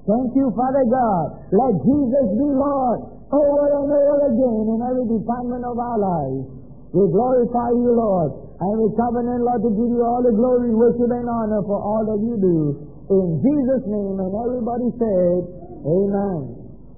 Thank you, Father God. Let Jesus be Lord over and over again in every department of our lives. We glorify you, Lord, and we covenant, Lord, to give you all the glory, worship, and honor for all that you do. In Jesus' name, and everybody said, Amen.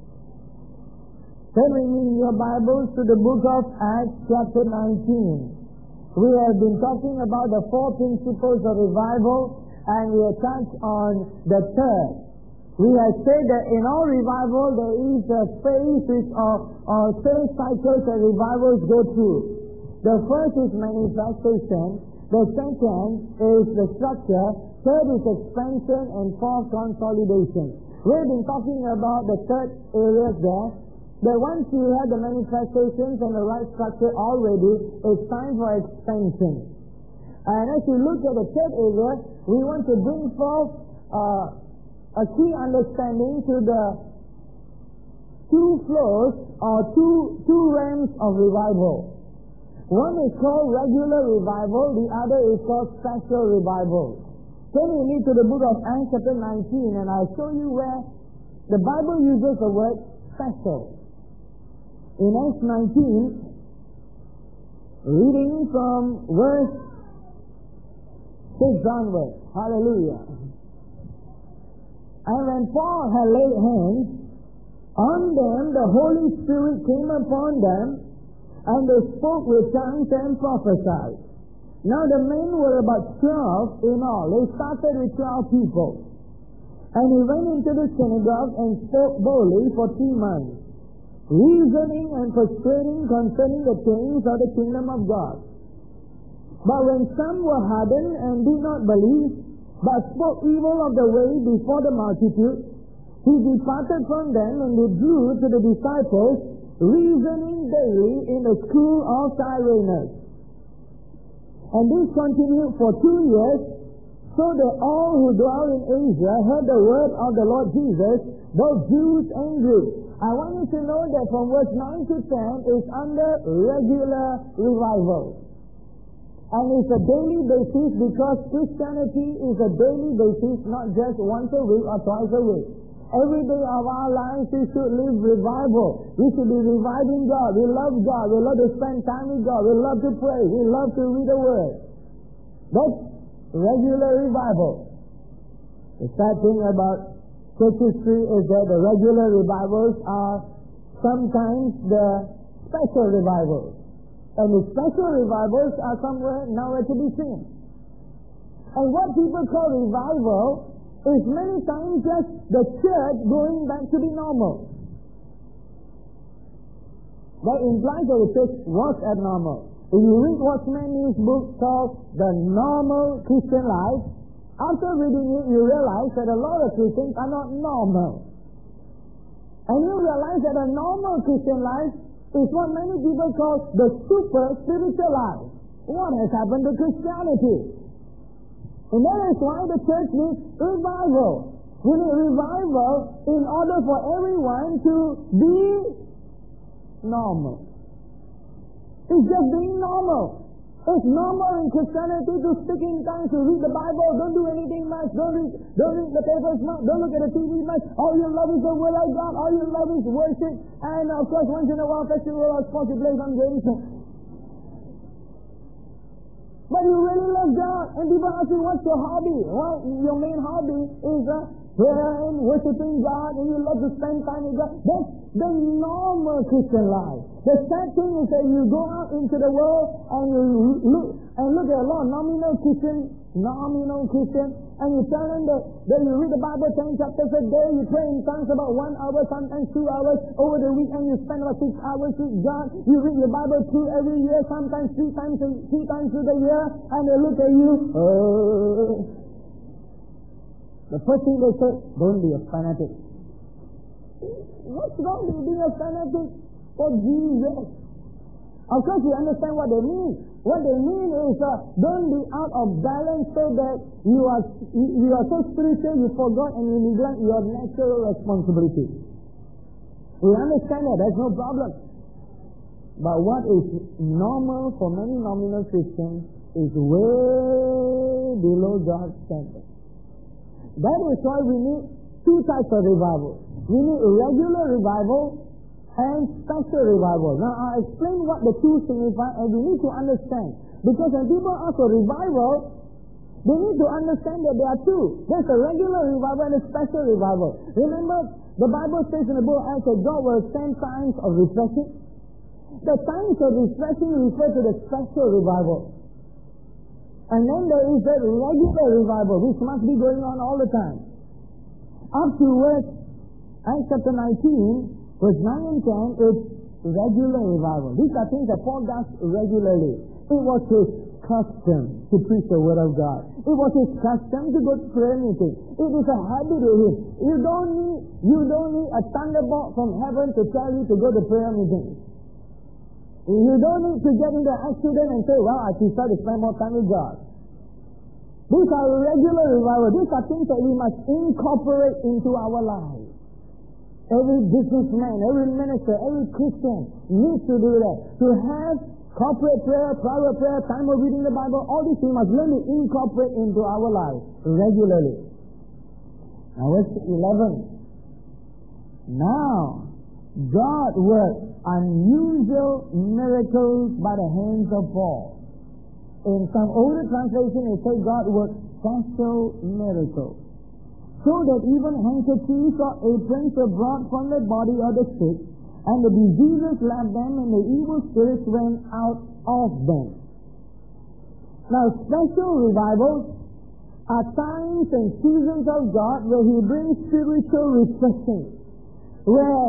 Turn with me in your Bibles to the book of Acts, chapter 19. We have been talking about the 4 principles of revival, and we have touched on the third. We have said that in all revival there is a phase or certain cycles that revivals go through. The first is manifestation, the second is the structure, third is expansion, and fourth consolidation. We've been talking about the third areas there. That once you have the manifestations and the right structure already, it's time for expansion. And as you look at the third area, we want to bring forth a key understanding to the two flows or two realms of revival. One is called regular revival, the other is called special revival. Turn with me to the book of Acts chapter 19, and I'll show you where the Bible uses the word special. In Acts 19, reading from verse 6 onwards. Hallelujah. And when Paul had laid hands on them, the Holy Spirit came upon them, and they spoke with tongues and prophesied. Now the men were about 12 in all. They started with 12 people. And he went into the synagogue and spoke boldly for 3 months, reasoning and persuading concerning the things of the kingdom of God. But when some were hardened and did not believe, but spoke evil of the way before the multitude, he departed from them and withdrew to the disciples, reasoning daily in the school of Tyrannus. And this continued for 2 years, so that all who dwell in Asia heard the word of the Lord Jesus, both Jews and Greeks. I want you to know that from verse 9 to 10 is under regular revival. And it's a daily basis because Christianity is a daily basis, not just once a week or twice a week. Every day of our lives we should live revival. We should be reviving God. We love God. We love to spend time with God. We love to pray. We love to read the Word. That's regular revival. The sad thing about church history is that the regular revivals are sometimes the special revivals. And the special revivals are somewhere nowhere to be seen. And what people call revival is many times just the church going back to be normal. That implies that the church was abnormal. If you read Watchman News' book called The Normal Christian Life, after reading it, you realize that a lot of Christians are not normal. And you realize that a normal Christian life is what many people call the super spiritual life. What has happened to Christianity? And that is why the church needs revival. We need revival in order for everyone to be normal. It's just being normal. It's normal in Christianity to speak in tongues, to read the Bible, don't do anything much, don't read the papers much, don't look at the TV much. All you love is the Word of God, all you love is worship, and of course once in a while festival or sports you play some games. But you really love God, and people ask you, what's your hobby? Well, your main hobby is praying, worshiping God, and you love to spend time with God. That's the normal Christian life. The sad thing is that you go out into the world and you look at a lot of nominal Christian, and you tell them that you read the Bible 10 chapters a day, you pray in tongues about 1 hour, sometimes 2 hours. Over the weekend you spend about 6 hours with God. You read your Bible through every year, sometimes 3 times through the year, and they look at you. The first thing they say, don't be a fanatic. What's wrong with being a fanatic for Jesus? Of course you understand what they mean. What they mean is don't be out of balance so that you are so spiritual you forgot and you neglect your natural responsibility. We understand that, there's no problem. But what is normal for many nominal Christians is way below God's standard. That is why we need two types of revival. We need regular revival and special revival. Now, I'll explain what the two signify, and we need to understand. Because when people ask for revival, they need to understand that there are two. There's a regular revival and a special revival. Remember, the Bible says in the book of Acts that God will send signs of refreshing. The signs of refreshing refer to the special revival. And then there is the regular revival, which must be going on all the time. Up to Acts chapter 19, verse 9 and 10, is regular revival. These are things that Paul does regularly. It was his custom to preach the word of God. It was his custom to go to prayer meeting. It is a habit with him. You don't need a thunderbolt from heaven to tell you to go to prayer meeting. You don't need to get into an accident and say, well, I prefer to spend more time with God. These are regular revival. These are things that we must incorporate into our lives. Every businessman, every minister, every Christian needs to do that. To have corporate prayer, private prayer, time of reading the Bible, all these we must learn to incorporate into our lives regularly. Now verse 11. Now, God worked unusual miracles by the hands of Paul. In some older translation, it says God worked special miracles. So that even handkerchiefs or aprons were brought from the body of the sick, and the diseases left them, and the evil spirits went out of them. Now, special revivals are times and seasons of God where He brings spiritual refreshing, where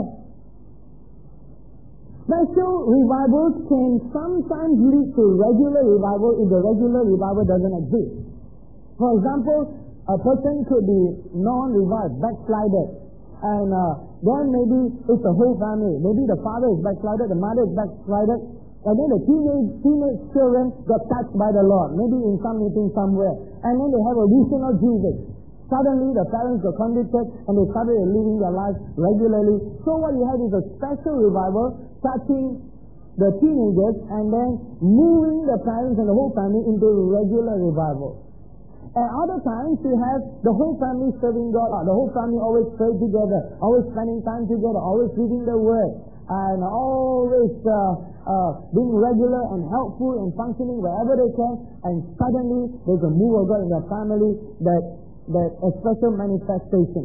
special revivals can sometimes lead to regular revival if the regular revival doesn't exist. For example, a person could be non-revived, backslided, and then maybe it's the whole family. Maybe the father is backslided, the mother is backslided, and then the teenage children got touched by the Lord, maybe in some meeting somewhere, and then they have a vision of Jesus. Suddenly the parents got convicted and they started living their lives regularly. So what you have is a special revival touching the teenagers and then moving the parents and the whole family into regular revival. At other times, you have the whole family serving God. The whole family always praying together, always spending time together, always reading the Word, and always being regular and helpful and functioning wherever they can. And suddenly, there's a move of God in their family that a special manifestation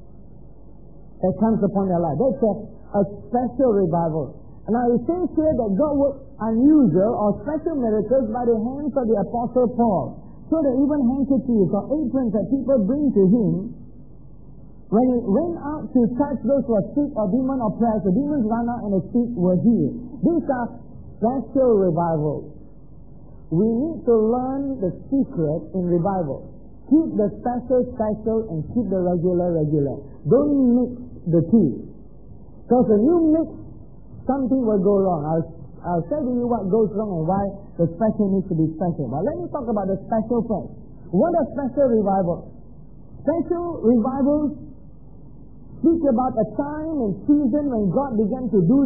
that comes upon their life. That's a special revival. Now, it says here that God worked unusual or special miracles by the hands of the Apostle Paul. So that even handkerchiefs or aprons that people bring to him, when he went out to touch those who are sick or demon oppressed, the demons ran out and the sick were healed. These are special revivals. We need to learn the secret in revival. Keep the special and keep the regular. Don't mix the two. Because when you mix, something will go wrong. I'll tell you what goes wrong and why the special needs to be special. But let me talk about the special first. What are special revivals? Special revivals speak about a time and season when God began to do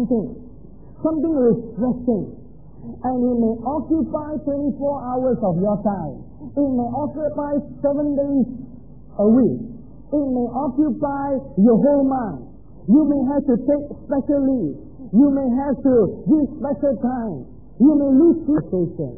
something refreshing. And He may occupy 24 hours of your time. It may occupy 7 days a week. It may occupy your whole month. You may have to take special leave. You may have to give special time. You may lose sleep.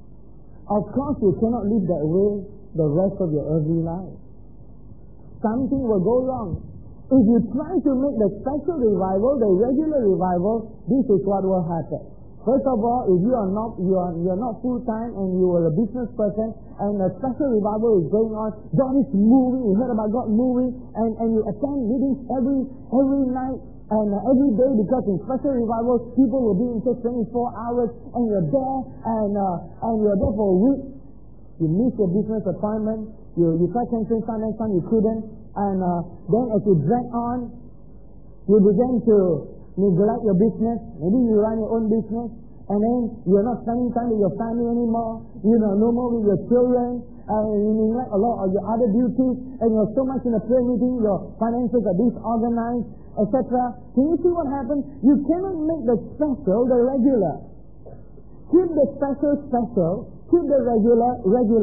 Of course, you cannot live that way the rest of your earthly life. Something will go wrong. If you try to make the special revival, the regular revival, this is what will happen. First of all, if you are not full time and you are a business person and a special revival is going on, God is moving. You heard about God moving, and you attend meetings every night. And every day, because in special revivals, people will be in church 24 hours, and you're there, and you're there for a week. You miss your business appointment. You try canceling some next time you couldn't, and then as you drag on, you begin to neglect your business. Maybe you run your own business, and then you're not spending time with your family anymore. No more with your children. You neglect a lot of your other duties, and you're so much in a prayer meeting, your finances are disorganized, etc. Can you see what happens? You cannot make the special the regular. Keep the special, keep the regular.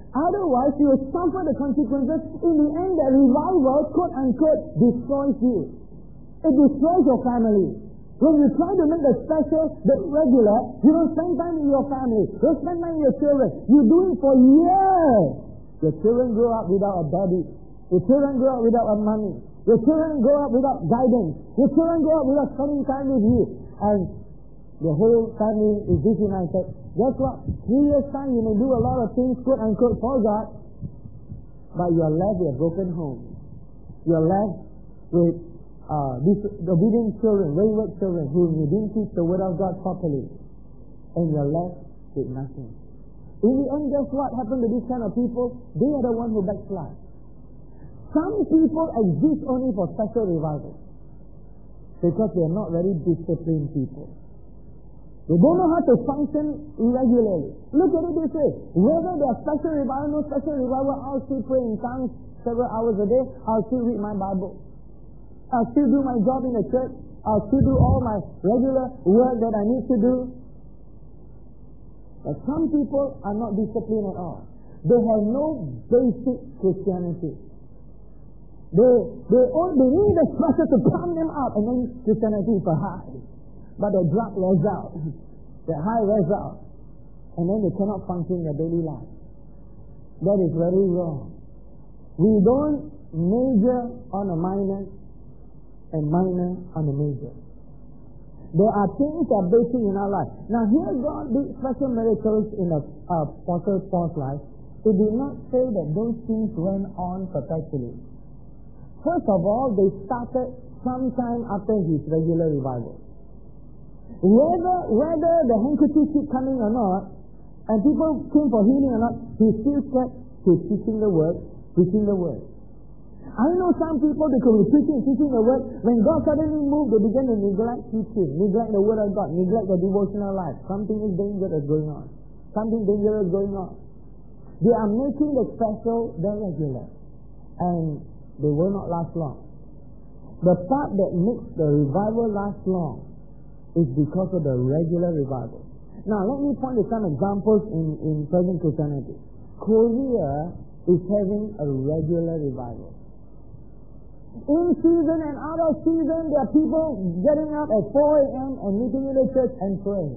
Otherwise, you will suffer the consequences. In the end, the revival, quote unquote, destroys you. It destroys your family. When you try to make the special, the regular, you don't spend time with your family. You don't spend time with your children. You do it for years. Your children grow up without a daddy. Your children grow up without a money. Your children grow up without guidance. Your children grow up without spending time with you. And the whole family is disunited. Guess what? 3 years time you may do a lot of things, quote unquote, for God, but you are left with a broken home. You are left with disobedient children, wayward children whom you didn't teach the word of God properly. And you are left with nothing. In the end, guess what happened to these kind of people? They are the ones who backslide. Some people exist only for special revival because they are not very disciplined people. They don't know how to function regularly. Look at it this way. Whether they are special revival, no special revival, I'll still pray in tongues several hours a day. I'll still read my Bible. I'll still do my job in the church. I'll still do all my regular work that I need to do. But some people are not disciplined at all. They have no basic Christianity. They need a special to pump them up, and then Christianity is for high. But the drug wears out. The high wears out. And then they cannot function in their daily life. That is very wrong. We don't major on a minor and minor on a major. There are things that are basic in our life. Now here God did special miracles in the Apostle Paul's life. It did not say that those things went on perpetually. First of all, they started sometime after his regular revival. Whether the handkerchief keep coming or not, and people came for healing or not, he still kept to teaching the word, preaching the word. I know some people, they could be teaching the word. When God suddenly moved, they began to neglect teaching, neglect the word of God, neglect the devotional life. Something is dangerous going on. Something dangerous going on. They are making the special the regular, and they will not last long. The part that makes the revival last long is because of the regular revival. Now, let me point to some examples in present Christianity. Korea is having a regular revival. In season and out of season, there are people getting up at 4 a.m. and meeting in the church and praying.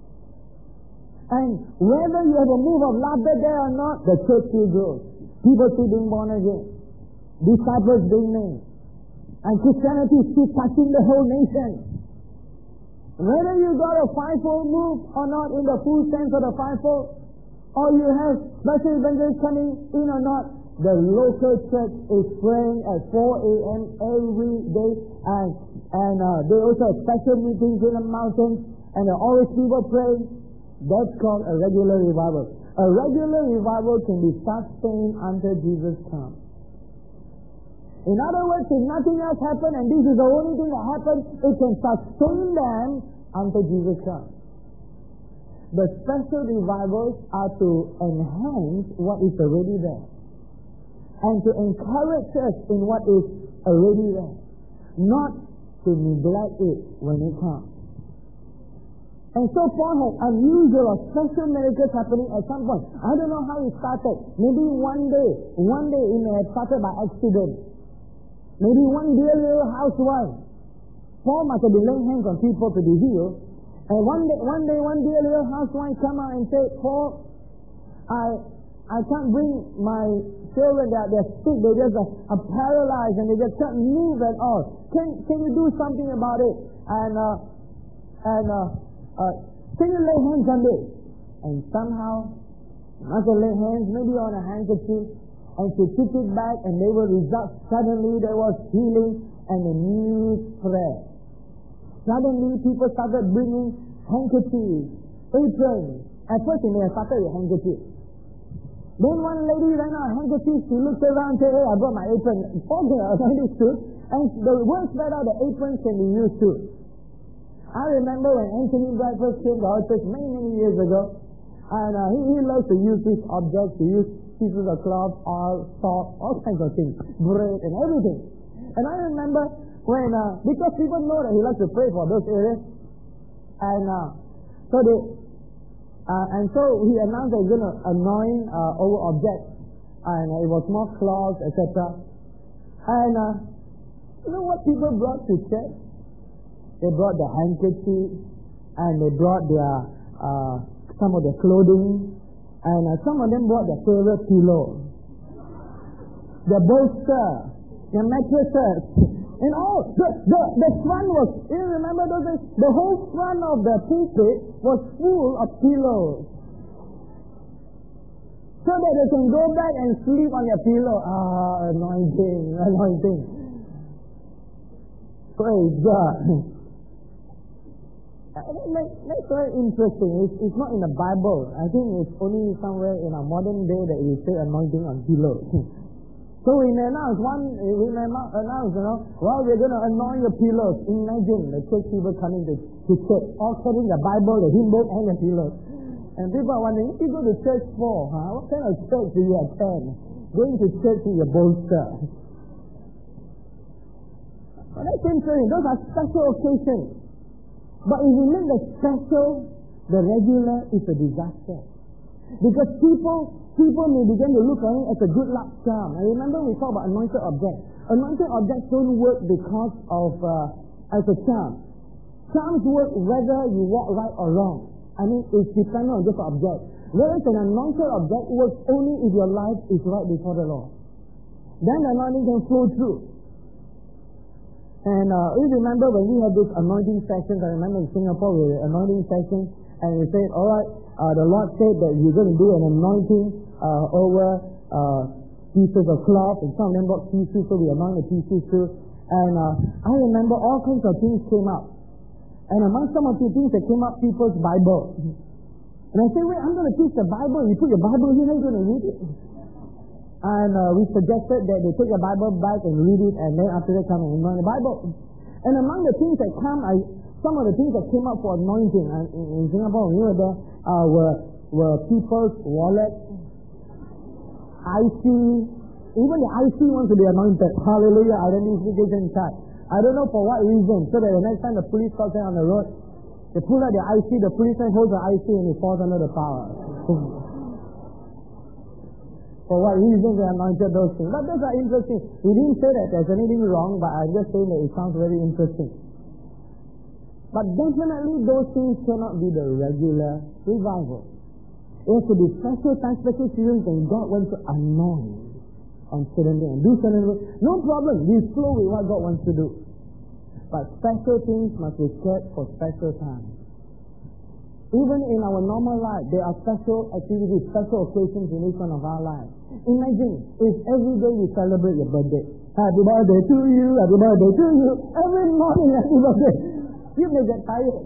And whether you have a move of laughter there or not, the church still grows. People still being born again. Disciples being made. And Christianity is still touching the whole nation. Whether you got a fivefold move or not in the full sense of the fivefold, or you have special evangelists coming in or not, the local church is praying at 4 a.m. every day, and they also have special meetings in the mountains, and there are always people praying. That's called a regular revival. A regular revival can be sustained until Jesus comes. In other words, if nothing else happens, and this is the only thing that happens, it can sustain them until Jesus comes. The special revivals are to enhance what is already there, and to encourage us in what is already there, not to neglect it when it comes. And so Paul had unusual or special miracles happening at some point. I don't know how it started. Maybe one day it may have started by accident. Maybe one dear little housewife. Paul must have been laying hands on people to be healed. And one day, one dear little housewife come out and say, Paul, I can't bring my children, they're sick, they just are paralyzed and they just can't move at all. Can you do something about it? And can you lay hands on this? And somehow, must have laid hands maybe on a handkerchief, and she took it back, and they were results. Suddenly there was healing and a news spread. Suddenly people started bringing handkerchiefs, aprons. At first they may have started with handkerchiefs. Then one lady ran out of handkerchiefs. She looked around and said, hey, I brought my apron. Okay, this too. And the word spread out, the aprons can be used too. I remember when Anthony Bright first came to our church many years ago, and he loves to use these objects, to use pieces of cloth, oil, salt, all kinds of things, bread and everything. And I remember when, because people know that he likes to pray for those areas, and so And so he announced that he's going to anoint over objects, and it was more cloths, etc. And you know what people brought to church? They brought their handkerchiefs, and they brought their some of their clothing, and some of them brought their favorite pillow, their bolster, their mattresses, and all. The front was, you remember those days? The whole front of the pulpit was full of pillows, so that they can go back and sleep on their pillow. Anointing. Praise God. That's very interesting. It's not in the Bible. I think it's only somewhere in our modern day that we say anointing on pillows. So we may announce, we're going to anoint your pillows. Imagine the church people coming to church, all carrying the Bible, the hymn book, and the pillows. And people are wondering, what do you go to church for? What kind of church do you attend? Going to church with your bolster. Well, that's interesting. Those are special occasions. But if you make the special the regular, is a disaster. Because people may begin to look on it as a good luck charm. And remember we talked about anointed objects. Anointed objects don't work because of as a charm. Charms work whether you walk right or wrong. I mean, it's dependent on just the object. Whereas an anointed object works only if your life is right before the Lord. Then the anointing can flow through. And you remember when we had these anointing sessions, I remember in Singapore we had anointing sessions, and we said, alright, the Lord said that we're going to do an anointing over pieces of cloth, and some of them brought pieces, so we anointed the pieces too. And I remember all kinds of things came up. And among some of the things that came up, people's Bible. And I said, wait, I'm going to teach the Bible. You put your Bible here, you're going to read it. And we suggested that they take the Bible back and read it, and then after that come and anoint the Bible. And among the things that come, some of the things that came up for anointing in Singapore when we were there were people's wallets, IC, even the IC wants to be anointed. Hallelujah, identification card. I don't know for what reason, so that the next time the police calls them on the road, they pull out the IC, the policeman holds the IC and it falls under the power. For what reason they anointed those things. But those are interesting. We didn't say that there's anything wrong, but I'm just saying that it sounds very interesting. But definitely those things cannot be the regular revival. It has to be special time, special seasons, and God wants to anoint on certain things and do certain things. No problem. We flow with what God wants to do. But special things must be kept for special time. Even in our normal life, there are special activities, special occasions in each one of our lives. Imagine if every day we celebrate your birthday. Happy birthday to you, happy birthday to you. Every morning, happy birthday. You may get tired.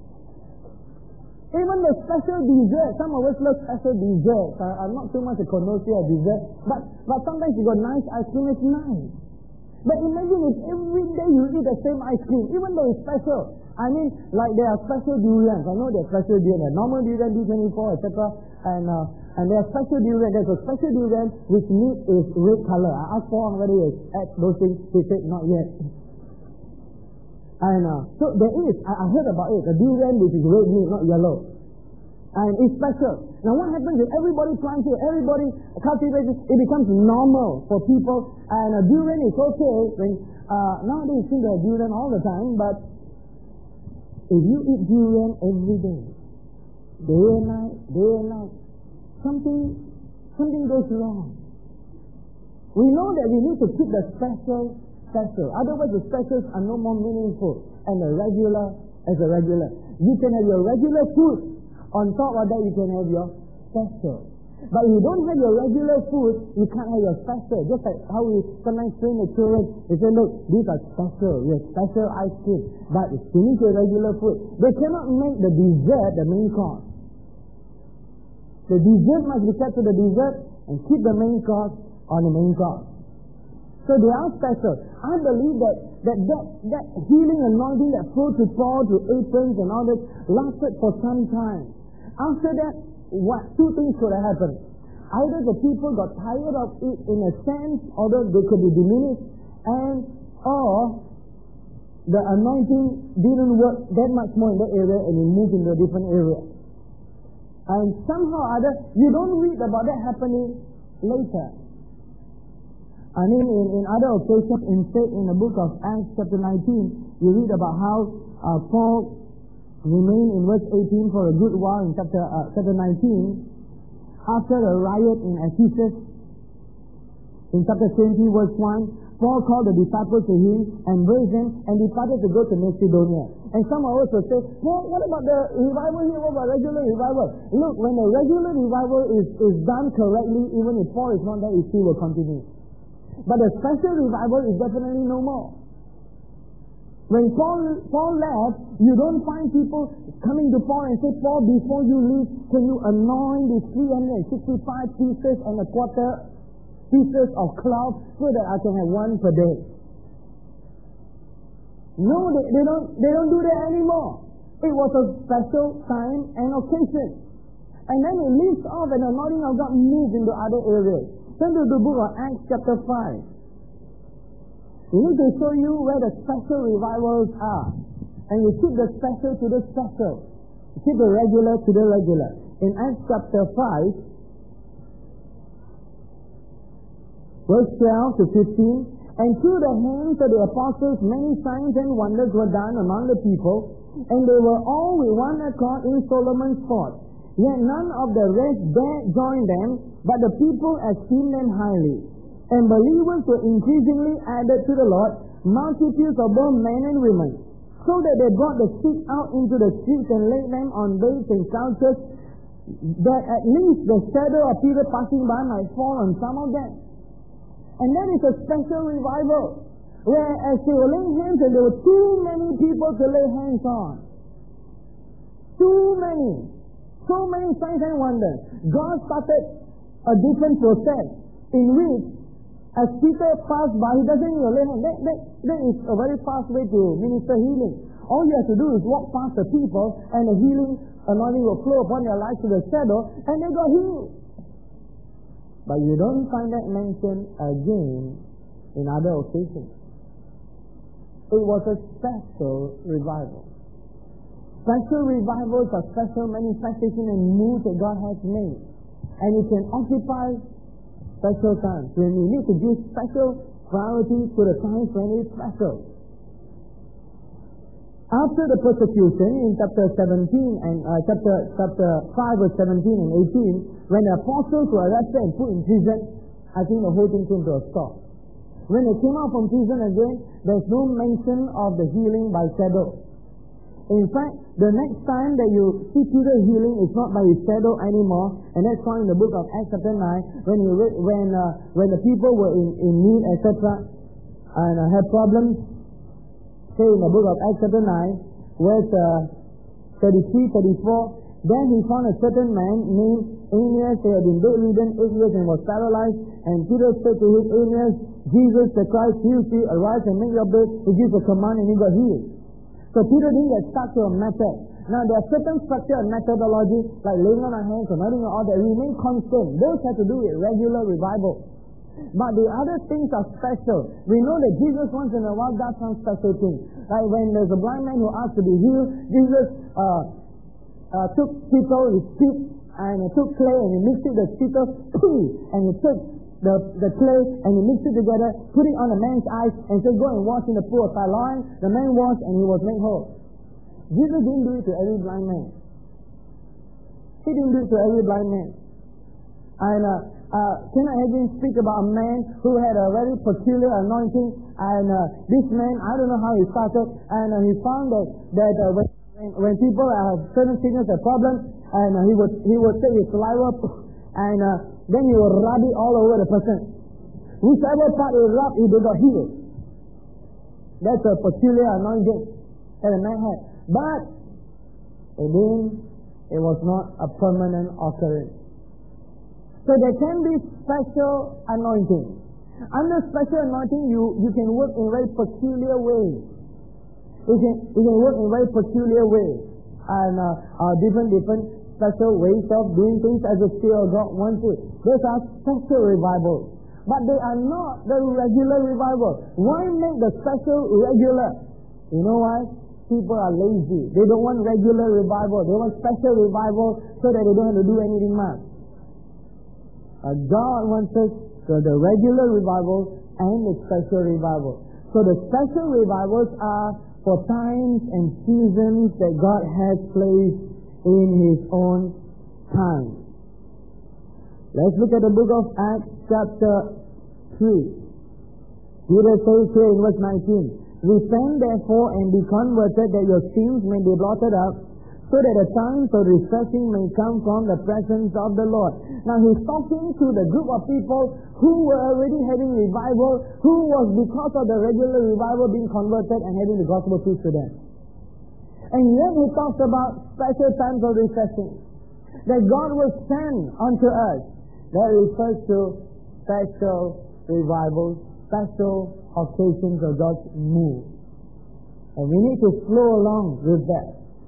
Even the special dessert, some of us love special desserts. I'm not too much a connoisseur of dessert, but sometimes you got nice ice cream, it's nice. But imagine if every day you eat the same ice cream, even though it's special. I mean, like there are special durians. I know there are special durians, normal durian, D24, etc. And there are special durians. There's a special durian which meat is red color. I asked for whether you add those things. They said not yet. And so there is. I heard about it. A durian which is red meat, not yellow. And it's special. Now what happens if everybody plants it, everybody cultivates it, it becomes normal for people. And a durian is okay when nowadays you see the durian all the time, but if you eat durian every day, day and night, something goes wrong. We know that we need to keep the special. Otherwise the specials are no more meaningful. And the regular as a regular. You can have your regular food. On top of that, you can have your special. But if you don't have your regular food, you can't have your special. Just like how we sometimes train the children. They say, look, these are special. We have special ice cream. But it's finish your regular food. They cannot make the dessert the main course. The dessert must be kept to the dessert and keep the main course on the main course. So they are special. I believe that healing anointing that flowed to Paul, to aprons and all that, lasted for some time. After that, two things could have happened. Either the people got tired of it in a sense, although they could be diminished, or the anointing didn't work that much more in that area and it moved into a different area. And somehow or other, you don't read about that happening later. I mean, in other occasions, in the book of Acts chapter 19, you read about how Paul remained in verse 18 for a good while in chapter 19. After a riot in Ephesus, in chapter 20, verse 1, Paul called the disciples to him, embraced them, and departed to go to Macedonia. And some of us will say, well, what about the revival here? What about regular revival? Look, when the regular revival is done correctly, even if Paul is not there, it still will continue. But the special revival is definitely no more. When Paul left, you don't find people coming to Paul and say, Paul, before you leave, can you anoint these 365 pieces and a quarter pieces of cloth so that I can have one per day? No, they don't do that anymore. It was a special time and occasion. And then it leaves off and the anointing of God moves into other areas. Turn to the book of Acts chapter 5. We need to show you where the special revivals are. And you keep the special to the special. You keep the regular to the regular. In Acts chapter 5, verse 12 to 15, and through the hands of the apostles many signs and wonders were done among the people, and they were all with one accord in Solomon's porch. Yet none of the rest dared join them, but the people esteemed them highly. And believers were increasingly added to the Lord, multitudes of both men and women, so that they brought the sick out into the streets and laid them on beds and couches, that at least the shadow of Peter passing by might fall on some of them. And that is a special revival, where as they were laying hands, and there were too many people to lay hands on. Too many. So many signs and wonders. God started a different process in which, as Peter passed by, he doesn't even lay hands. That is a very fast way to minister healing. All you have to do is walk past the people, and the healing anointing will flow upon their lives to the shadow, and they got healed. But you don't find that mentioned again in other occasions. It was a special revival. Special revivals are special manifestation and moves that God has made. And it can occupy special times when we need to give special priority to the times when it's special. After the persecution in chapter 17 and chapter 5 verse 17 and 18, when the apostles were arrested and put in prison, I think the whole thing came to a stop. When they came out from prison again, there's no mention of the healing by shadow. In fact, the next time that you see Peter healing is not by his shadow anymore, and that's found in the book of Acts chapter 9, when the people were in need, etc., and had problems. Say in the book of Acts chapter 9, verse 33, 34, then he found a certain man named Aeneas, who had been bedridden 8 years and was paralyzed, and Peter said to him, Aeneas, Jesus the Christ heals thee, arise and make your bed. He gives a command and he got healed. So Peter didn't get stuck to a method. Now there are certain structure and methodology, like laying on our hands or anointing or all that remain constant. Those have to do with regular revival. But the other things are special. We know that Jesus once in a while does some special things. Like when there's a blind man who asked to be healed, Jesus took spittle, he spit, and he took clay and he mixed it with spittle, and he took the clay and he mixed it together, put it on the man's eyes, and said, go and wash in the pool of Siloam. The man washed and he was made whole. Jesus didn't do it to every blind man. He didn't do it to every blind man. And can I again speak about a man who had a very peculiar anointing, and this man, I don't know how he started, and he found that when people have certain sickness or problems, and he would take his saliva and then he would rub it all over the person. Whichever part he rubbed, he got healed. That's a peculiar anointing that a man had. But again, it was not a permanent occurrence. So there can be special anointing. Under special anointing, you can work in very peculiar ways. You can work in very peculiar ways, and different special ways of doing things as the Spirit of God wants it. Those are special revivals, but they are not the regular revival. Why make the special regular? You know why? people are lazy. They don't want regular revival. They want special revival so that they don't have to do anything much. God wants us to the regular revival and the special revival. So the special revivals are for times and seasons that God has placed in His own time. Let's look at the book of Acts chapter 3. Peter says here in verse 19, "Repent therefore and be converted, that your sins may be blotted up, so that the times of refreshing may come from the presence of the Lord." Now he's talking to the group of people who were already having revival, who was because of the regular revival being converted and having the gospel preached to them. And yet he talks about special times of refreshing that God will send unto us. That refers to special revivals, special occasions of God's move. And we need to flow along with that.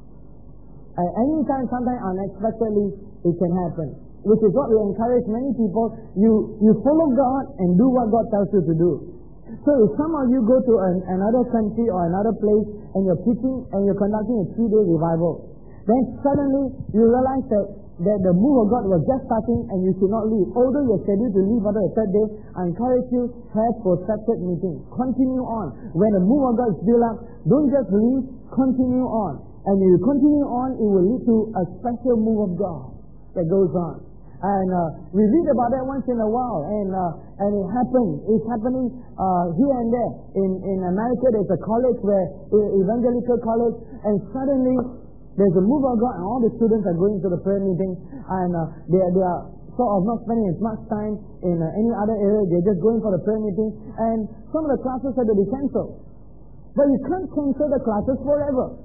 At any time, sometimes unexpectedly, it can happen. Which is what we encourage many people. You follow God and do what God tells you to do. So if some of you go to another country or another place and you're preaching and you're conducting a 3-day revival, then suddenly you realize that the move of God was just starting and you should not leave. Although you're scheduled to leave after the 3rd day, I encourage you, have protracted meetings. Continue on. When the move of God is built up, don't just leave, continue on. And if you continue on, it will lead to a special move of God that goes on. And we read about that once in a while, and it happens. It's happening here and there. In America, there's a college evangelical college, and suddenly there's a move of God, and all the students are going to the prayer meeting, and they are sort of not spending as much time in any other area. They're just going for the prayer meeting, and some of the classes had to be cancelled. But you can't cancel the classes forever.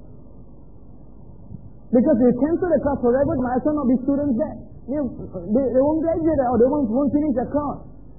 Because if you cancel the class forever, there might as well not be students there. They won't graduate or they won't finish the course.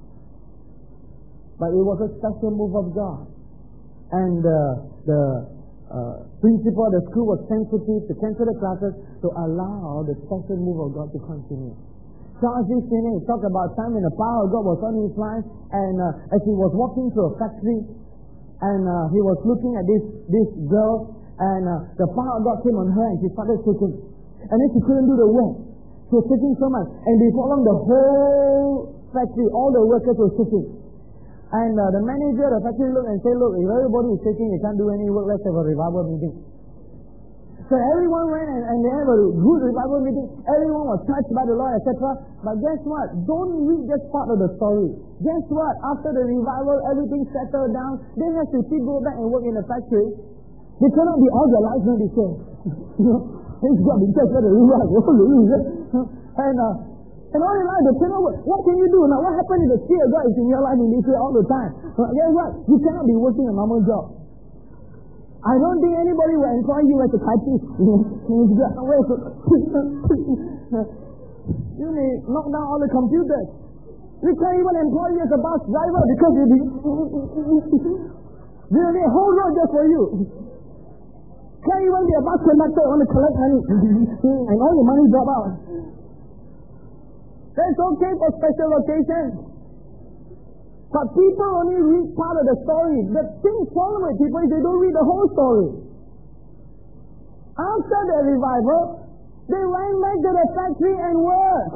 But it was a special move of God. And the principal of the school was sensitive to cancel the classes to allow the special move of God to continue. Charles D. Finney talked about time when the power of God was on his life, and as he was walking through a factory, and he was looking at this girl, and the power of God came on her, and she started shaking. And then she couldn't do the work. She was shaking so much, and before long the whole factory, all the workers were shaking. And the manager of the factory looked and said, "Look, if everybody is shaking, you can't do any work, let's have a revival meeting." So everyone went and they had a good revival meeting. Everyone was touched by the Lord, etc. But guess what? Don't read just part of the story. Guess what? After the revival, everything settled down. They have to still go back and work in the factory. They cannot be all their lives when they say, "Thank God, because of the revival." And all in life, they cannot work. What can you do? Now, what happens if the Spirit of God is in your life in this way all the time? Guess what? You cannot be working a normal job. I don't think anybody will employ you as a typist. You may knock down all the computers. We can't even employ you as a bus driver because you'll be there'll be a whole road just for you. Can't even be a bus conductor on to collect money and all your money drop out. That's okay for special occasions. But people only read part of the story. The thing problem with people is they don't read the whole story. After the revival, they went back to the factory and worked.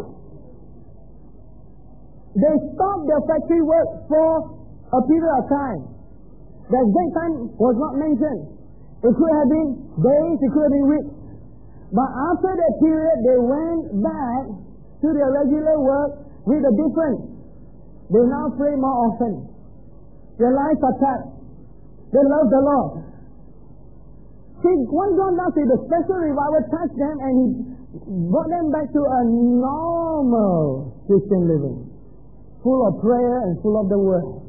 They stopped their factory work for a period of time. The exact time was not mentioned. It could have been days, it could have been weeks. But after that period, they went back to their regular work with a difference. They now pray more often. Their lives are touched. They love the Lord. See, what God does is the special revival touched them and He brought them back to a normal Christian living, full of prayer and full of the Word.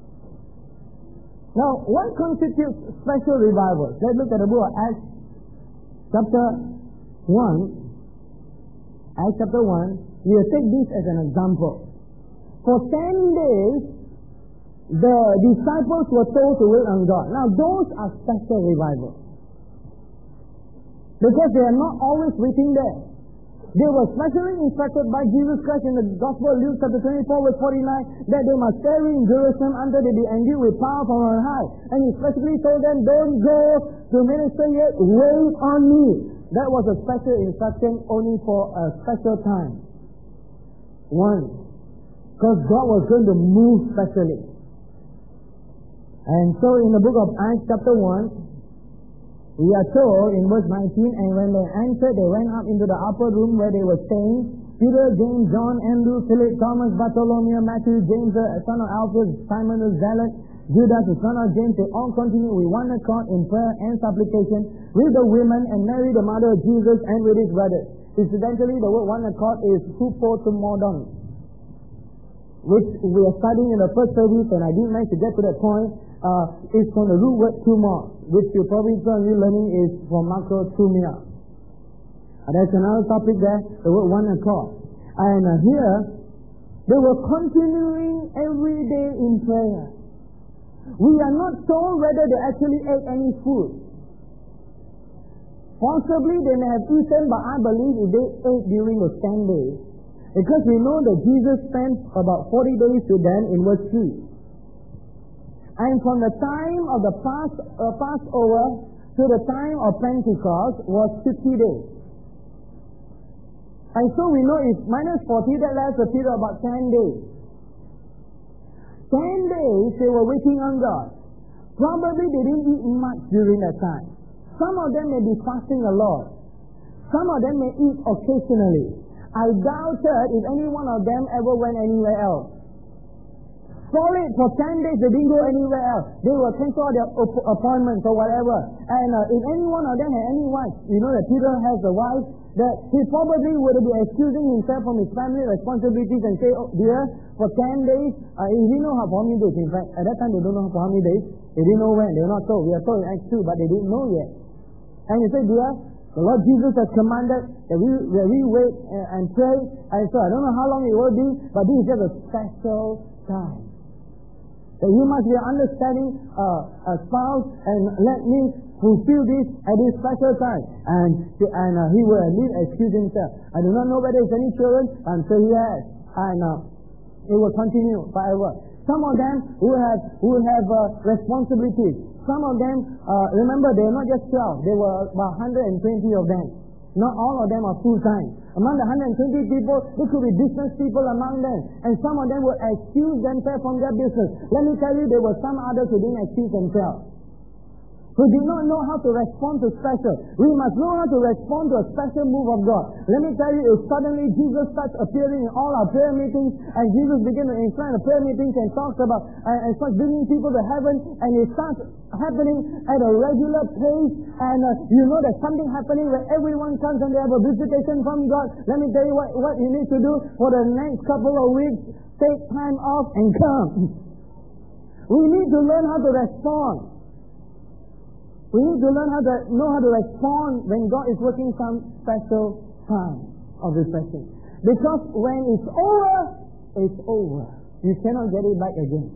Now, what constitutes special revivals? Let's look at the book of Acts chapter 1. Acts chapter 1, we will take this as an example. For 10 days, the disciples were told to wait on God. Now, those are special revivals. Because they are not always waiting there. They were specially instructed by Jesus Christ in the Gospel of Luke chapter 24 verse 49 that they must tarry in Jerusalem until they be endued with power from on high. And he specifically told them, don't go to minister yet, wait on me. That was a special instruction only for a special time. One, because God was going to move specially. And so in the book of Acts chapter 1, we are told in verse 19, and when they entered, they went up into the upper room where they were staying. Peter, James, John, Andrew, Philip, Thomas, Bartholomew, Matthew, James, the son of Alphaeus, Simon the Zealot, Judas, the son of James, they all continued with one accord in prayer and supplication with the women and Mary, the mother of Jesus, and with his brothers. Incidentally, the word one accord is hupotomodon, which we are studying in the first service, and I didn't manage to get to that point. Is from the root word tumor, which you probably some of you learning is from macrothumia. There's another topic there, the word one accord. And here, they were continuing every day in prayer. We are not told whether they actually ate any food. Possibly they may have eaten, but I believe if they ate during the 10 days. Because we know that Jesus spent about 40 days with them in verse 3. And from the time of the Passover to the time of Pentecost was 50 days. And so we know if minus 40, that lasts a period of about 10 days. 10 days they were waiting on God. Probably they didn't eat much during that time. Some of them may be fasting a lot. Some of them may eat occasionally. I doubted if any one of them ever went anywhere else. Solid for 10 days, they didn't go anywhere else. They were cancel their appointments or whatever. And if any one of them had any wife, you know that Peter has a wife, that he probably would be excusing himself from his family responsibilities and say, oh dear, for 10 days, he didn't know how many days. In fact, at that time they don't know for how many days. They didn't know when. They were not told. We are told in Acts 2, but they didn't know yet. And he said, dear, the Lord Jesus has commanded that we wait and pray. And so I don't know how long it will be, but this is just a special time. That you must be an understanding spouse and let me fulfill this at this special time. And he will at least excuse himself. I do not know whether there's any children. I'm sure he has. And it will continue forever. Some of them will have responsibilities. Some of them, remember, they are not just 12. There were about 120 of them. Not all of them are full-time. Among the 120 people, there could be business people among them. And some of them will excuse themselves from their business. Let me tell you, there were some others who didn't excuse themselves. Who did not know how to respond to special. We must know how to respond to a special move of God. Let me tell you, if suddenly Jesus starts appearing in all our prayer meetings, and Jesus begins to inspire the prayer meetings and talks about, and starts bringing people to heaven, and it starts happening at a regular pace, and you know there's something happening where everyone comes and they have a visitation from God. Let me tell you what you need to do for the next couple of weeks. Take time off and come. We need to learn how to respond. We need to learn how to know how to respond when God is working some special time of refreshing. Because when it's over, it's over. You cannot get it back again.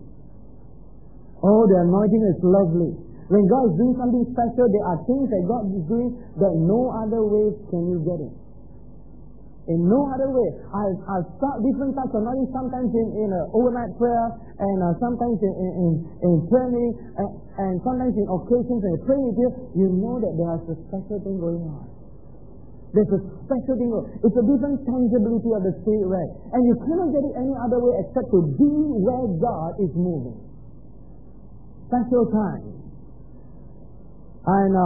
Oh, the anointing is lovely. When God is doing something special, there are things that God is doing that no other way can you get it. In no other way. I've start different types of knowledge, sometimes in overnight prayer, and sometimes in prayer meeting, and sometimes in occasions and praying with you know that there is a special thing going on. There's a special thing going on. It's a different tangibility of the Spirit realm. And you cannot get it any other way except to be where God is moving. Special time. And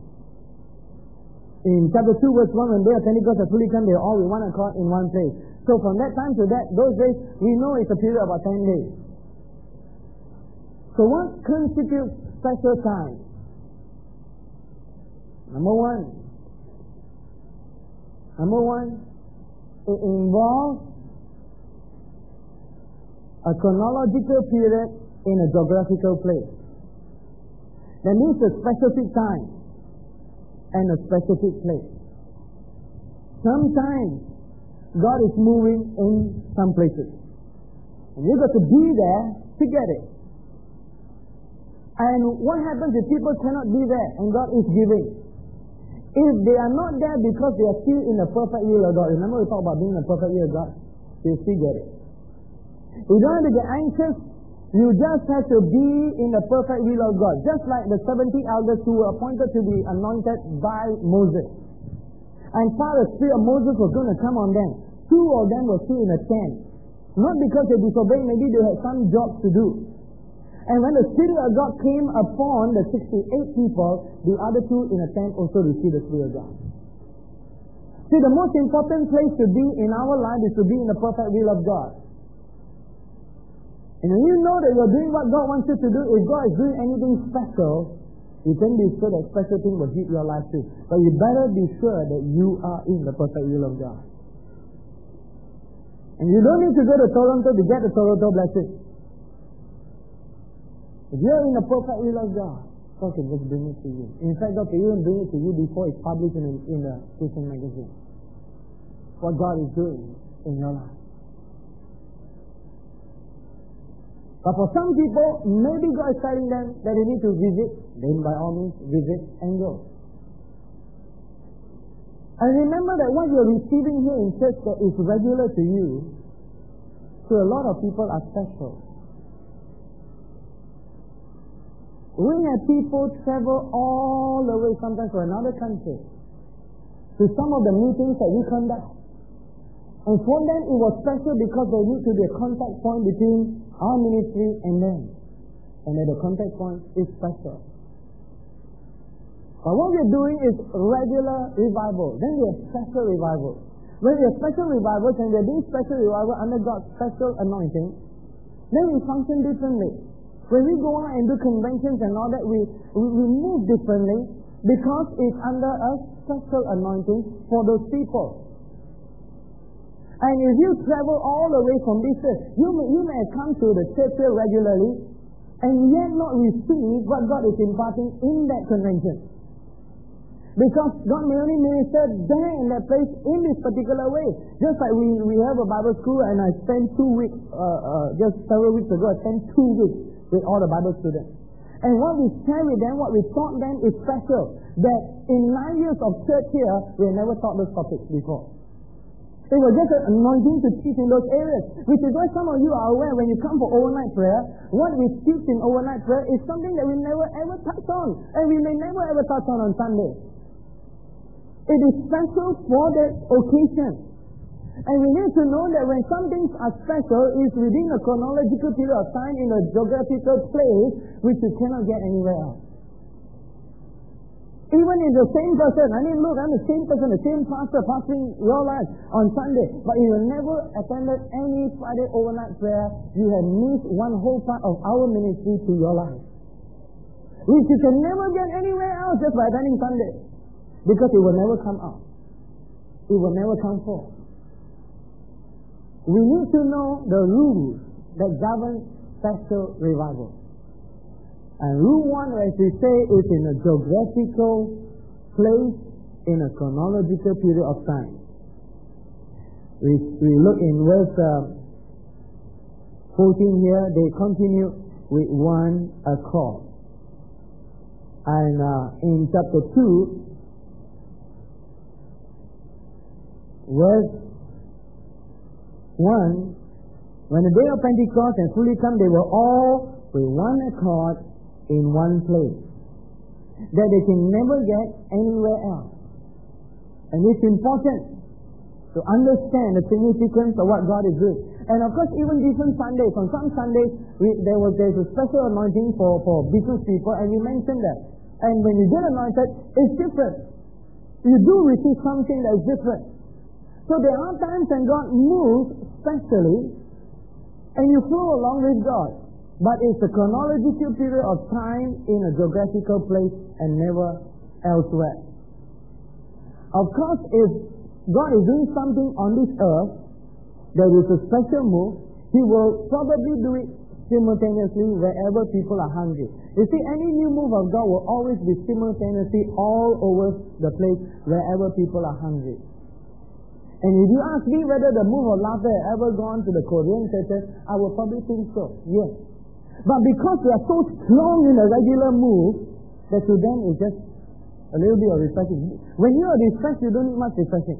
in chapter 2 verse 1, when day of Pentecost has fully come, they all with one accord in one place. So from that time to those days, we know it's a period of about 10 days. So what constitutes special time? Number one, it involves a chronological period in a geographical place. That means a specific time and a specific place. Sometimes God is moving in some places. And you've got to be there to get it. And what happens if people cannot be there and God is giving? If they are not there because they are still in the perfect will of God, remember we talked about being in the perfect will of God? You still get it. You don't have to get anxious. You just have to be in the perfect will of God. Just like the 70 elders who were appointed to be anointed by Moses. And while the spirit of Moses was going to come on them, 2 of them were still in a tent. Not because they disobeyed, maybe they had some jobs to do. And when the Spirit of God came upon the 68 people, the other 2 in a tent also received the Spirit of God. See, the most important place to be in our life is to be in the perfect will of God. And when you know that you're doing what God wants you to do, if God is doing anything special, you can be sure that special thing will hit your life too. But you better be sure that you are in the perfect will of God. And you don't need to go to Toronto to get the Toronto blessing. If you're in the perfect will of God, God can just bring it to you. In fact, God can even bring it to you before it's published in the Christian magazine. What God is doing in your life. But for some people, maybe God is telling them that they need to visit. Then by all means, visit and go. And remember that what you're receiving here in church that is regular to you, to a lot of people are special. We have people travel all the way, sometimes to another country, to some of the meetings that we conduct. And for them it was special because there needs to be a contact point between our ministry and them. And that the contact point is special. But what we're doing is regular revival. Then we have special revival. When we have special revivals and we're doing special revival under God's special anointing, then we function differently. When we go out and do conventions and all that, we move differently because it's under a special anointing for those people. And if you travel all the way from this church, you may come to the church here regularly and yet not receive what God is imparting in that convention. Because God may only minister there in that place in this particular way. Just like we have a Bible school and I spent 2 weeks, just several weeks ago, I spent 2 weeks with all the Bible students. And what we share with them, what we taught them is special. That in 9 years of church here, we have never taught those topics before. It was just an anointing to teach in those areas. Which is why some of you are aware when you come for overnight prayer, what we teach in overnight prayer is something that we never ever touch on. And we may never ever touch on Sunday. It is special for that occasion. And we need to know that when some things are special, it's within a chronological period of time in a geographical place which you cannot get anywhere else. Even in the same person, look, I'm the same person, the same pastor fasting your life on Sunday, but you have never attended any Friday overnight prayer, you have missed one whole part of our ministry to your life. Which you can never get anywhere else just by attending Sunday. Because it will never come out. It will never come forth. We need to know the rules that govern special revival. And rule 1, as we say, is in a geographical place in a chronological period of time. We look in verse 14 here, they continue with one accord. And in chapter 2, verse 1, when the day of Pentecost and fully come, they were all with one accord in one place, that they can never get anywhere else. And it's important to understand the significance of what God is doing. And of course, even different Sundays. On some Sundays, there's a special anointing for business people, and we mentioned that. And when you get anointed, it's different. You do receive something that is different. So there are times when God moves specially, and you flow along with God. But it's a chronological period of time in a geographical place and never elsewhere. Of course, if God is doing something on this earth, there is a special move, He will probably do it simultaneously wherever people are hungry. You see, any new move of God will always be simultaneously all over the place wherever people are hungry. And if you ask me whether the move of laughter has ever gone to the Korean churches, I will probably think so, yes. But because they are so strong in a regular move, that to them is just A little bit of refreshing. When you are refreshed, you don't need much refreshing.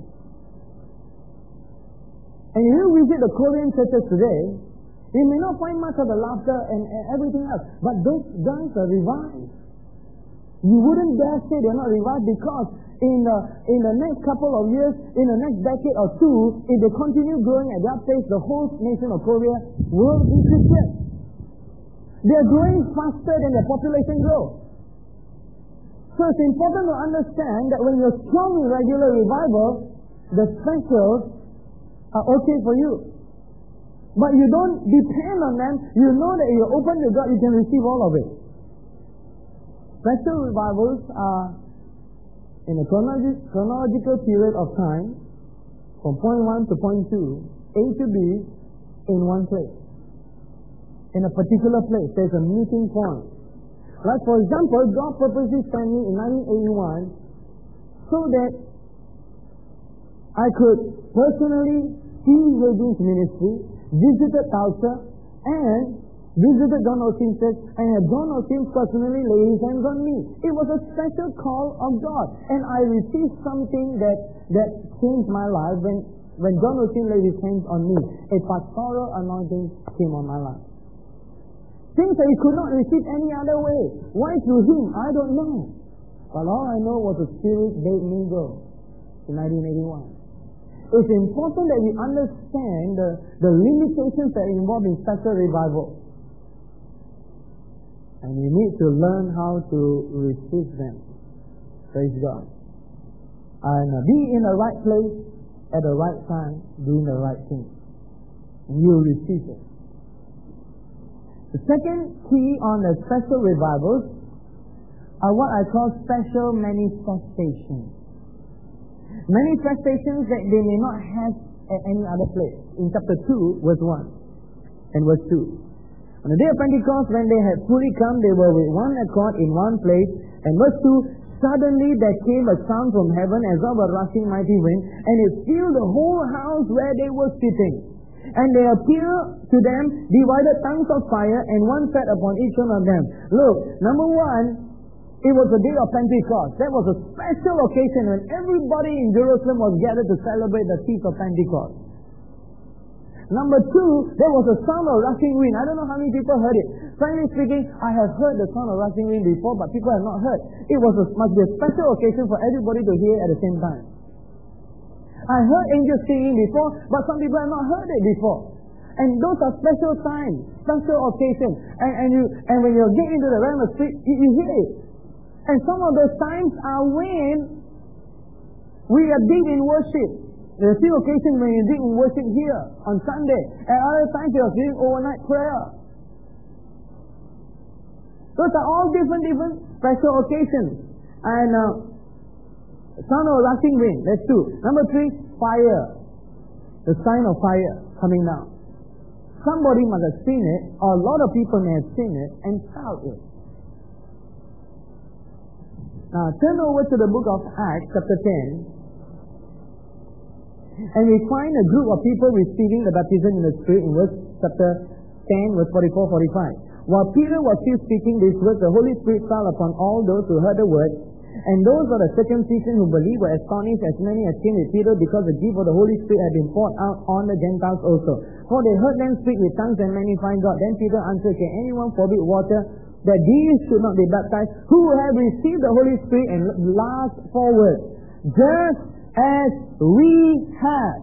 And if you visit the Korean churches today, you may not find much of the laughter and everything else. But those guys are revived. You wouldn't dare say they're not revived, because in the next couple of years, in the next decade or two, if they continue growing at that pace, the whole nation of Korea will be Christian. They're growing faster than their population grows. So it's important to understand that when you're strong in regular revival, the specials are okay for you. But you don't depend on them. You know that if you open to God, you can receive all of it. Special revivals are in a chronological period of time, from point 1 to point 2, A to B, in one place. In a particular place, there's a meeting point. Like, for example, God purposely sent me in 1981 so that I could personally see Hagin's ministry, visited Tulsa, and visited John Osteen Church, and had John Osteen personally lay his hands on me. It was a special call of God, and I received something that changed my life when John Osteen laid his hands on me. A pastoral anointing came on my life. Things that he could not receive any other way. Why through him? I don't know. But all I know was the Spirit bade me go in 1981. It's important that we understand the limitations that are involved in special revival. And we need to learn how to receive them. Praise God. And be in the right place at the right time, doing the right thing. And you will receive it. The second key on the special revivals are what I call special manifestations. Manifestations that they may not have at any other place. In chapter 2, verse 1 and verse 2. On the day of Pentecost, when they had fully come, they were with one accord in one place. And verse 2, suddenly there came a sound from heaven as of a rushing mighty wind, and it filled the whole house where they were sitting. And there appeared to them divided tongues of fire, and one sat upon each one of them. Look, number one, it was the day of Pentecost. That was a special occasion when everybody in Jerusalem was gathered to celebrate the Feast of Pentecost. Number two, there was a sound of rushing wind. I don't know how many people heard it. Frankly speaking, I have heard the sound of rushing wind before, but people have not heard. It must be a special occasion for everybody to hear at the same time. I heard angels singing before, but some people have not heard it before. And those are special times, special occasions. And when you get into the realm of spirit, you hear it. And some of those times are when we are deep in worship. There are a few occasions when you're deep in worship here on Sunday. At other times you're doing overnight prayer. Those are all different special occasions. And sound of rushing wind, that's two. Number three, fire. The sign of fire coming down. Somebody must have seen it, or a lot of people may have seen it and felt it. Now turn over to the book of Acts, chapter 10. And we find a group of people receiving the baptism in the Spirit in verse chapter 10, verse 44-45. While Peter was still speaking these words, the Holy Spirit fell upon all those who heard the word. And those of the circumcision who believed were astonished, as many as came with Peter, because the gift of the Holy Spirit had been poured out on the Gentiles also. For they heard them speak with tongues and magnify God. Then Peter answered, can anyone forbid water that these should not be baptized, who have received the Holy Spirit? And last forward, just as we have.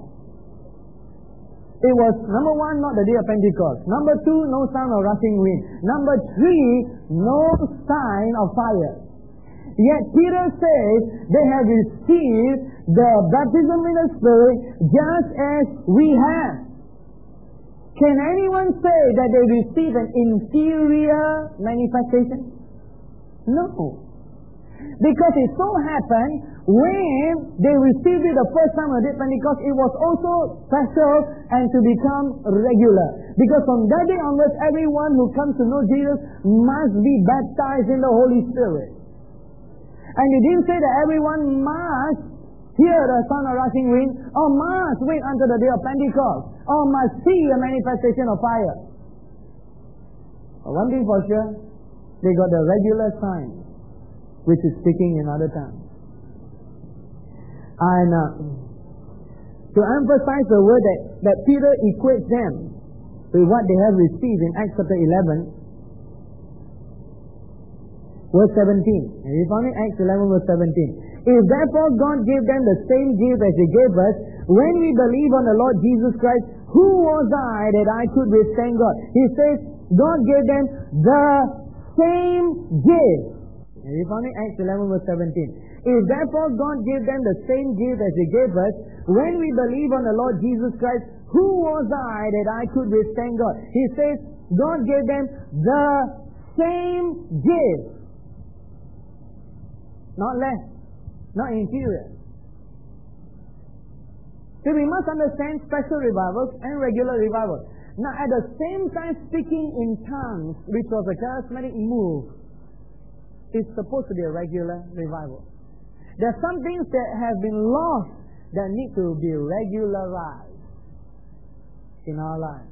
It was, number one, not the day of Pentecost. Number two, no sound of rushing wind. Number three, no sign of fire. Yet Peter says they have received the baptism in the Spirit just as we have. Can anyone say that they receive an inferior manifestation? No. Because it so happened, when they received it the first time on the day of Pentecost, it was also special and to become regular. Because from that day onwards, everyone who comes to know Jesus must be baptized in the Holy Spirit. And it didn't say that everyone must hear the sound of rushing wind, or must wait until the day of Pentecost, or must see a manifestation of fire. But one thing for sure, they got the regular signs, which is speaking in other tongues. And to emphasize the word that Peter equates them with what they have received in Acts chapter 11, verse 17. And we found in Acts 11, verse 17. If therefore God gave them the same gift as He gave us, when we believe on the Lord Jesus Christ, who was I that I could withstand God? He says, God gave them the same gift. And we found in Acts 11, verse 17. If therefore God gave them the same gift as He gave us, when we believe on the Lord Jesus Christ, who was I that I could withstand God? He says, God gave them the same gift. Not less, not inferior. So we must understand special revivals and regular revivals. Now at the same time, speaking in tongues, which was a charismatic move, is supposed to be a regular revival. There are some things that have been lost that need to be regularized in our lives.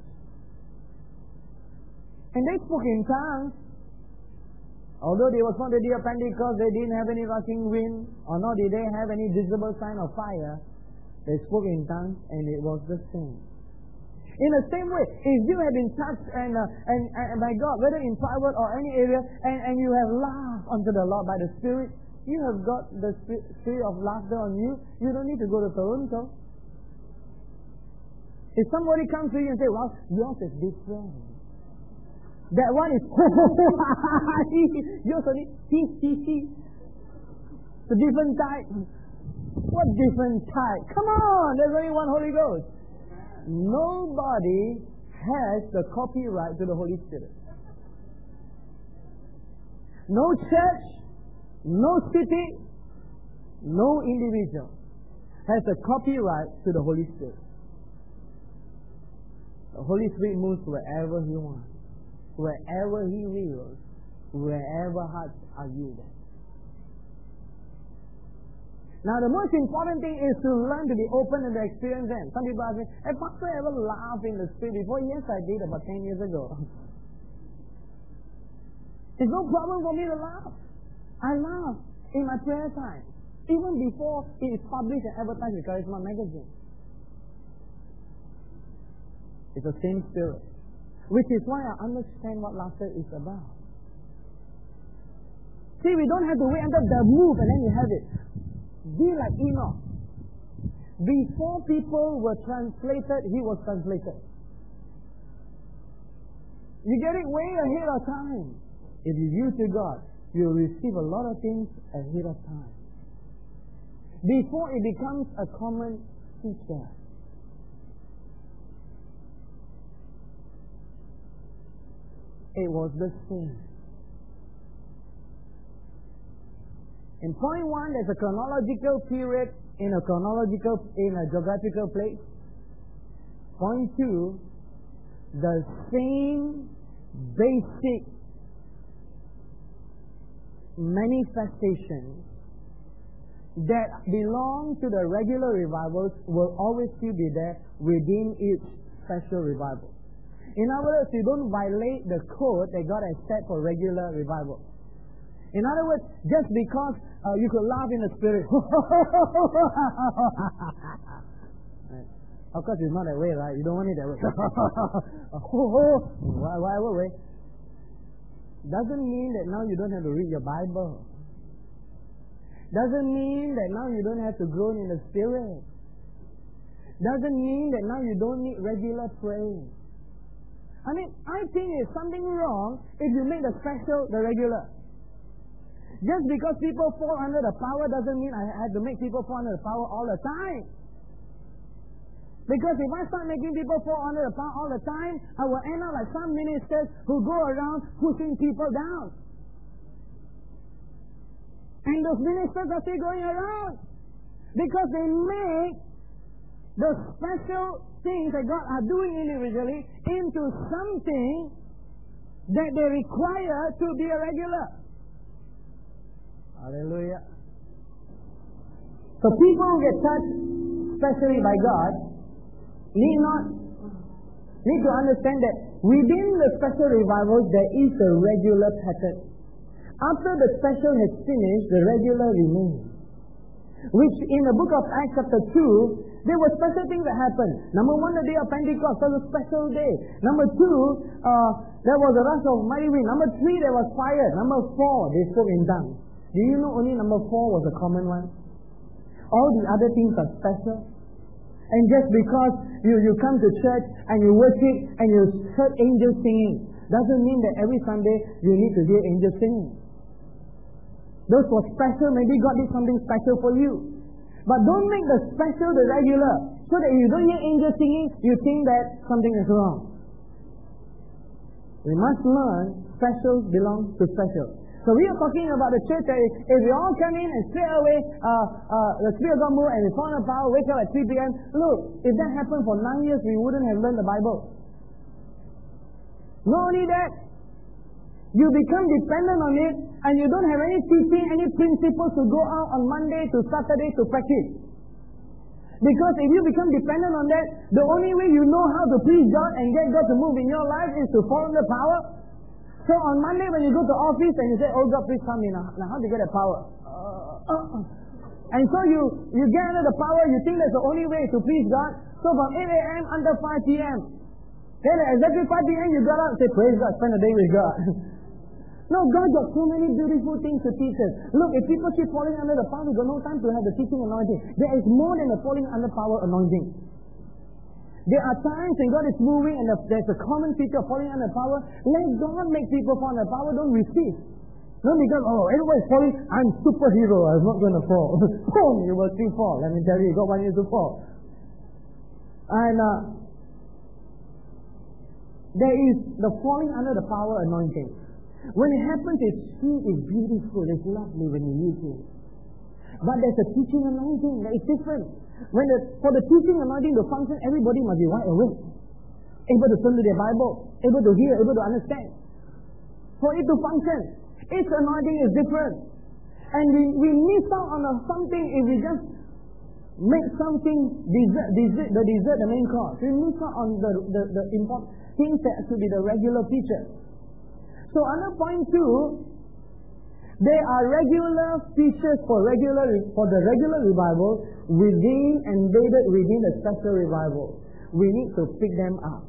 And they spoke in tongues. Although there was not the day of Pentecost, they didn't have any rushing wind, or nor did they have any visible sign of fire. They spoke in tongues, and it was the same. In the same way, if you have been touched and by God, whether in private or any area, and you have laughed unto the Lord by the Spirit, you have got the spirit of laughter on you. You don't need to go to Toronto. If somebody comes to you and say, well, yours is different. That one is yours only it's a different type. What different type? Come on, there's only one Holy Ghost. Nobody has the copyright to the Holy Spirit. No church, no city, no individual has a copyright to the Holy Spirit. The Holy Spirit moves wherever He wants, wherever He wills, wherever hearts are yielded. Now the most important thing is to learn to be open and to experience them. Some people ask me, hey, Pastor, ever laughed in the Spirit before? Yes, I did about 10 years ago. It's no problem for me to laugh. I laugh in my prayer time, even before it is published and advertised in Charisma magazine. It's the same spirit, which is why I understand what laughter is about. See, we don't have to wait until the move and then you have it. Be like Enoch. Before people were translated, he was translated. You get it way ahead of time. If you yield to God, you'll receive a lot of things ahead of time. Before it becomes a common feature. It was the same. In point one, there's a chronological period in a geographical place. Point two, the same basic manifestations that belong to the regular revivals will always still be there within each special revival. In other words, you don't violate the code that God has set for regular revival. In other words, just because you could laugh in the Spirit, of course it's not that way, right? You don't want it that way. Whatever way. Doesn't mean that now you don't have to read your Bible. Doesn't mean that now you don't have to grow in the Spirit. Doesn't mean that now you don't need regular praying. I mean, I think there's something wrong if you make the special the regular. Just because people fall under the power doesn't mean I have to make people fall under the power all the time. Because if I start making people fall under the power all the time, I will end up like some ministers who go around pushing people down. And those ministers are still going around. Because they make the special things that God are doing individually into something that they require to be a regular. Hallelujah. So people who get touched especially by God need to understand that within the special revivals there is a regular pattern. After the special has finished, the regular remains. Which in the book of Acts chapter 2, there were special things that happened. Number 1, the day of Pentecost was a special day. Number 2, there was a rush of mighty wind. Number 3, there was fire. Number 4, they spoke in tongues. Do you know only number 4 was a common one? All the other things are special. And just because you come to church and you worship and you heard angels singing, doesn't mean that every Sunday you need to hear angels singing. Those were special. Maybe God did something special for you. But don't make the special the regular. So that if you don't hear angels singing, you think that something is wrong. We must learn special belongs to special. So we are talking about the church that if we all come in and straight away the Spirit of God move and we fall on power, wake up at 3 p.m. Look, if that happened for 9 years, we wouldn't have learned the Bible. Not only that, you become dependent on it and you don't have any teaching, any principles to go out on Monday to Saturday to practice. Because if you become dependent on that, the only way you know how to please God and get God to move in your life is to fall under power. So on Monday when you go to office and you say, oh God, please come in. Now how to get that power? And so you get under the power, you think that's the only way to please God. So from 8 a.m. until 5 p.m. Then exactly 5 p.m. you got up and say, praise God, spend a day with God. No, God got so many beautiful things to teach us. Look, if people keep falling under the power, we've got no time to have the teaching anointing. There is more than a falling under power anointing. There are times when God is moving and there's a common feature of falling under power. Let God make people fall under power. Don't receive. Don't become, everybody's falling. I'm superhero. I'm not going to fall. Boom, you will still fall. Let me tell you, God wants you to fall. And there is the falling under the power anointing. When it happens, it's sweet, it's beautiful, it's lovely when you use it. But there's a teaching anointing that is different. For the teaching anointing to function, everybody must be wide awake, able to turn to their Bible, able to hear, able to understand. For it to function, its anointing is different. And we miss out on something if we just make something the dessert the main course. We miss out on the important things that should be the regular feature. So under point 2, there are regular features for the regular revival embedded within the special revival. We need to pick them up.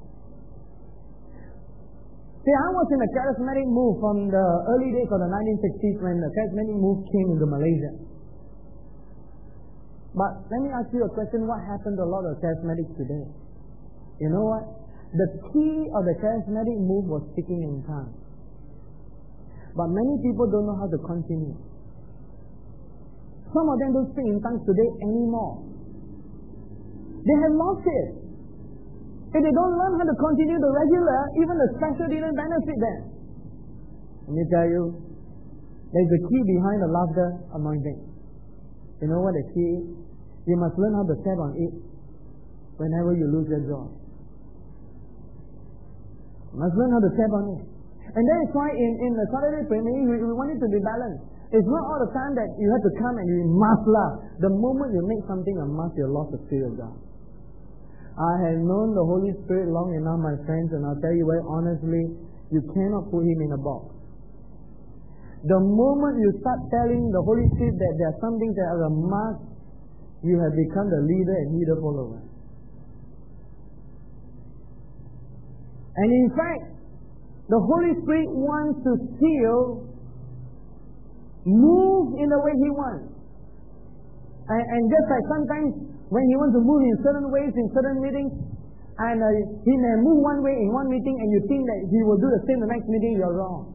See, I was in a charismatic move from the early days of the 1960s when the charismatic move came into Malaysia. But let me ask you a question, what happened to a lot of charismatics today? You know what? The key of the charismatic move was speaking in tongues. But many people don't know how to continue. Some of them don't speak in tongues today anymore. They have lost it. If they don't learn how to continue the regular, even the special didn't benefit them. Let me tell you, there's a key behind the laughter anointing. You know what the key is? You must learn how to step on it whenever you lose your joy. You must learn how to step on it. And that is why in the Saturday prayer meeting, we want it to be balanced. It's not all the time that you have to come and you must laugh. The moment you make something a must, you lost the Spirit of God. I have known the Holy Spirit long enough, my friends, and I'll tell you very honestly, you cannot put Him in a box. The moment you start telling the Holy Spirit that there are some things that are a must, you have become the leader and leader follower. And in fact, the Holy Spirit wants to still move in the way He wants. And just like sometimes when He wants to move in certain ways, in certain meetings, and He may move one way in one meeting and you think that He will do the same the next meeting, you're wrong.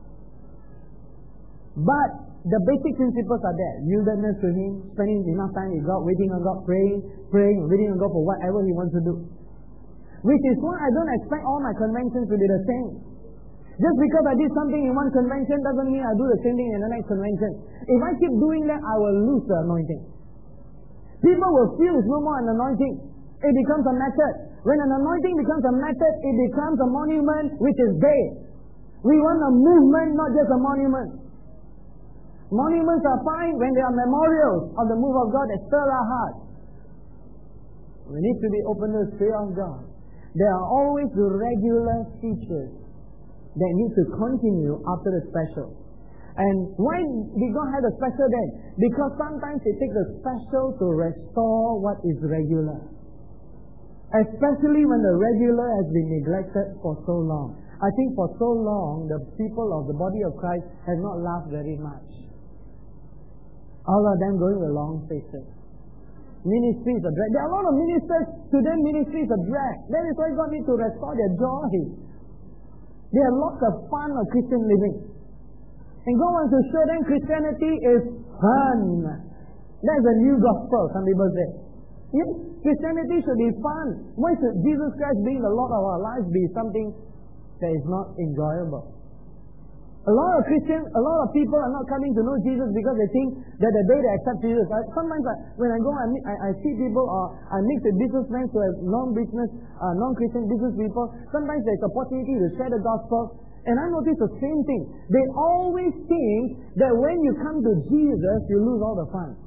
But the basic principles are there. Yieldedness to Him, spending enough time with God, waiting on God, praying, waiting on God for whatever He wants to do. Which is why I don't expect all my conventions to be the same. Just because I did something in one convention doesn't mean I do the same thing in the next convention. If I keep doing that, I will lose the anointing. People will feel it's no more an anointing. It becomes a method. When an anointing becomes a method, it becomes a monument which is dead. We want a movement, not just a monument. Monuments are fine when they are memorials of the move of God that stir our hearts. We need to be open to the Spirit of God. There are always the regular features that need to continue after the special. And why did God have the special then? Because sometimes it takes the special to restore what is regular. Especially when the regular has been neglected for so long. I think for so long, the people of the body of Christ have not laughed very much. All of them going with long faces. Ministries are drag. There are a lot of ministers, to them ministries are drag. That is why God needs to restore their joy. There are lots of fun of Christian living. And God wants to show them Christianity is fun. That's a new gospel, some people say. Yes, Christianity should be fun. Why should Jesus Christ being the Lord of our lives be something that is not enjoyable? A lot of people are not coming to know Jesus because they think that the day they accept Jesus. Sometimes when I go, I see people, or I mix with business friends who have non-Christian business people. Sometimes there's opportunity to share the gospel. And I notice the same thing. They always think that when you come to Jesus, you lose all the fun.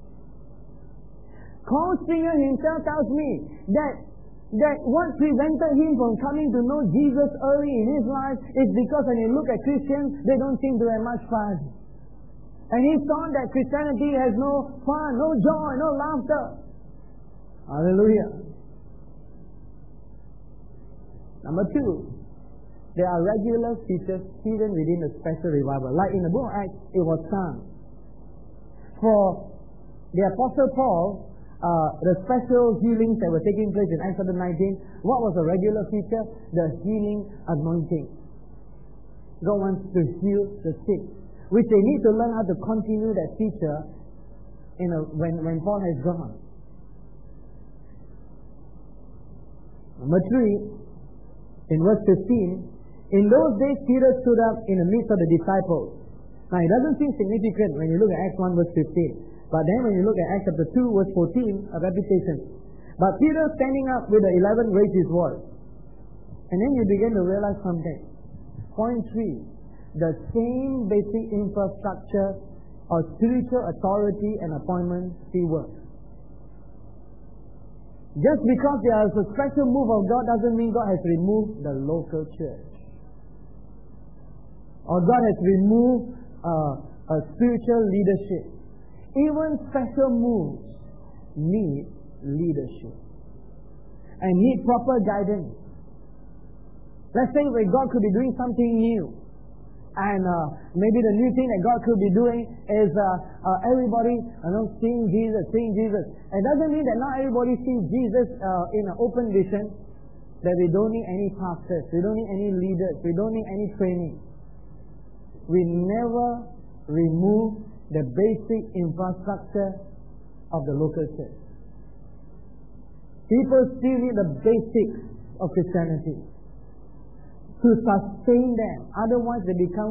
Carl Springer himself tells me that what prevented him from coming to know Jesus early in his life is because when you look at Christians, they don't seem to have much fun. And he thought that Christianity has no fun, no joy, no laughter. Hallelujah. Number 2. There are regular features hidden within the special revival. Like in the book of Acts, it was sung. For the Apostle Paul, the special healings that were taking place in Acts 19, what was a regular feature? The healing anointing. God wants to heal the sick, which they need to learn how to continue that feature when Paul has gone. Number 3, in verse 15, in those days Peter stood up in the midst of the disciples. Now it doesn't seem significant when you look at Acts 1 verse 15. But then when you look at Acts chapter 2 verse 14, a repetition. But Peter standing up with the 11 raised his voice. And then you begin to realize something. Point 3. The same basic infrastructure of spiritual authority and appointment still works. Just because there is a special move of God doesn't mean God has removed the local church. Or God has removed a spiritual leadership. Even special moves need leadership and need proper guidance. Let's say where God could be doing something new, and maybe the new thing that God could be doing is everybody seeing Jesus. It doesn't mean that not everybody sees Jesus in an open vision, that we don't need any pastors, we don't need any leaders, we don't need any training. We never remove the basic infrastructure of the local church. People still need the basics of Christianity to sustain them. Otherwise they become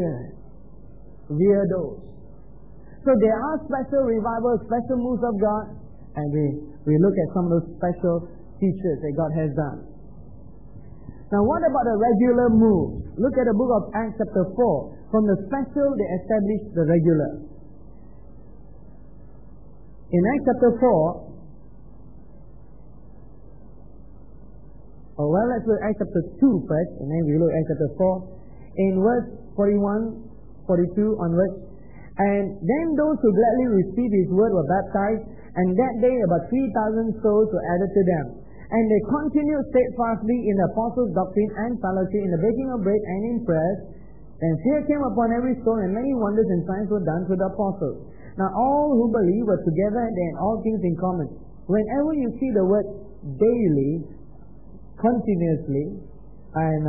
weirdos. So there are special revivals, special moves of God, and we look at some of those special features that God has done. Now what about the regular moves? Look at the book of Acts chapter 4. From the special, they established the regular. In Acts chapter 4, let's look at Acts chapter 2 first, and then we look at Acts chapter 4. In verse 41, 42 onwards. And then those who gladly received his word were baptized, and that day about 3,000 souls were added to them. And they continued steadfastly in the apostles' doctrine and fellowship, in the breaking of bread and in prayers. And fear came upon every soul, and many wonders and signs were done through the apostles. Now all who believed were together, and they had all things in common. Whenever you see the word daily, continuously, and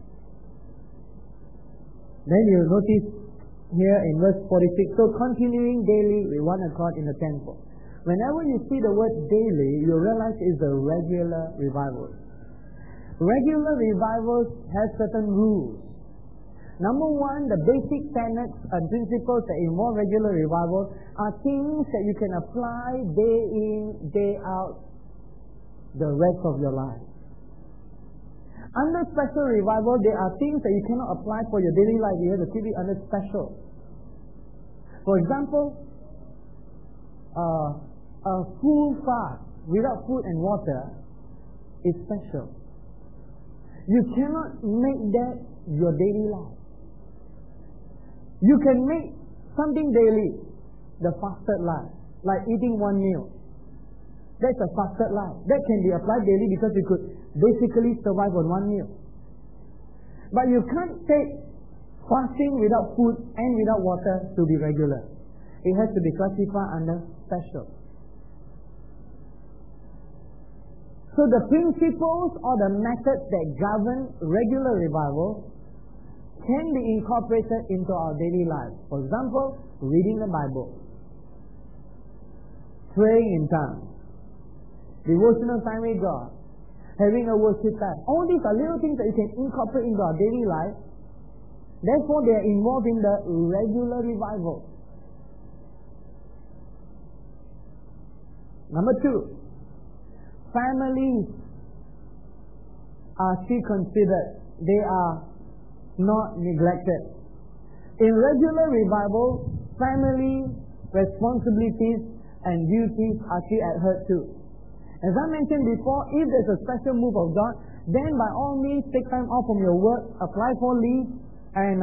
then you notice here in verse 46, so continuing daily with one accord in the temple. Whenever you see the word daily, you realize it's a regular revival. Regular revivals have certain rules. Number 1, the basic tenets and principles that involve regular revival are things that you can apply day in, day out, the rest of your life. Under special revival, there are things that you cannot apply for your daily life. You have to keep it under special. For example, a full fast without food and water is special. You cannot make that your daily life. You can make something daily, the fasted life, like eating one meal. That's a fasted life. That can be applied daily because you could basically survive on one meal. But you can't take fasting without food and without water to be regular. It has to be classified under special. So the principles or the methods that govern regular revival can be incorporated into our daily life. For example, reading the Bible, praying in tongues, devotional time with God, having a worship time. All these are little things that you can incorporate into our daily life. Therefore, they are involved in the regular revival. Number 2, families are still considered. They are not neglected. In regular revival, family responsibilities and duties are still adhered to. As I mentioned before, if there's a special move of God, then by all means take time off from your work, apply for leave, and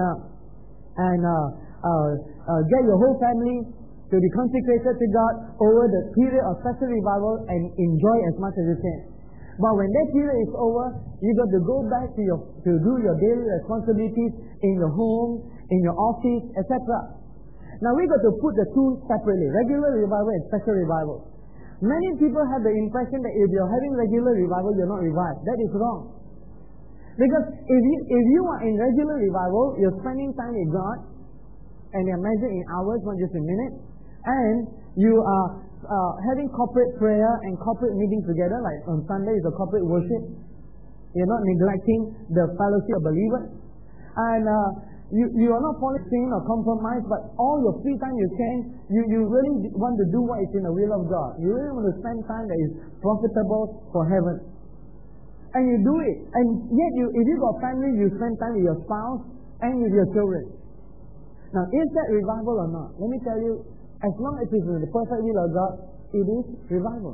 get your whole family to be consecrated to God over the period of special revival and enjoy as much as you can. But when that period is over, you got to go back to do your daily responsibilities in your home, in your office, etc. Now we got to put the two separately, regular revival and special revival. Many people have the impression that if you're having regular revival, you're not revived. That is wrong. Because if you are in regular revival, you're spending time with God, and you're measured in hours, not just in minutes, and you are having corporate prayer and corporate meetings together, like on Sunday is a corporate worship. You're not neglecting the fellowship of believers. And you are not falling sin or compromise, but all your free time you can, you really want to do what is in the will of God. You really want to spend time that is profitable for heaven. And you do it. And yet, if you got family, you spend time with your spouse and with your children. Now, is that revival or not? Let me tell you, as long as it's in the perfect will of God, it is revival.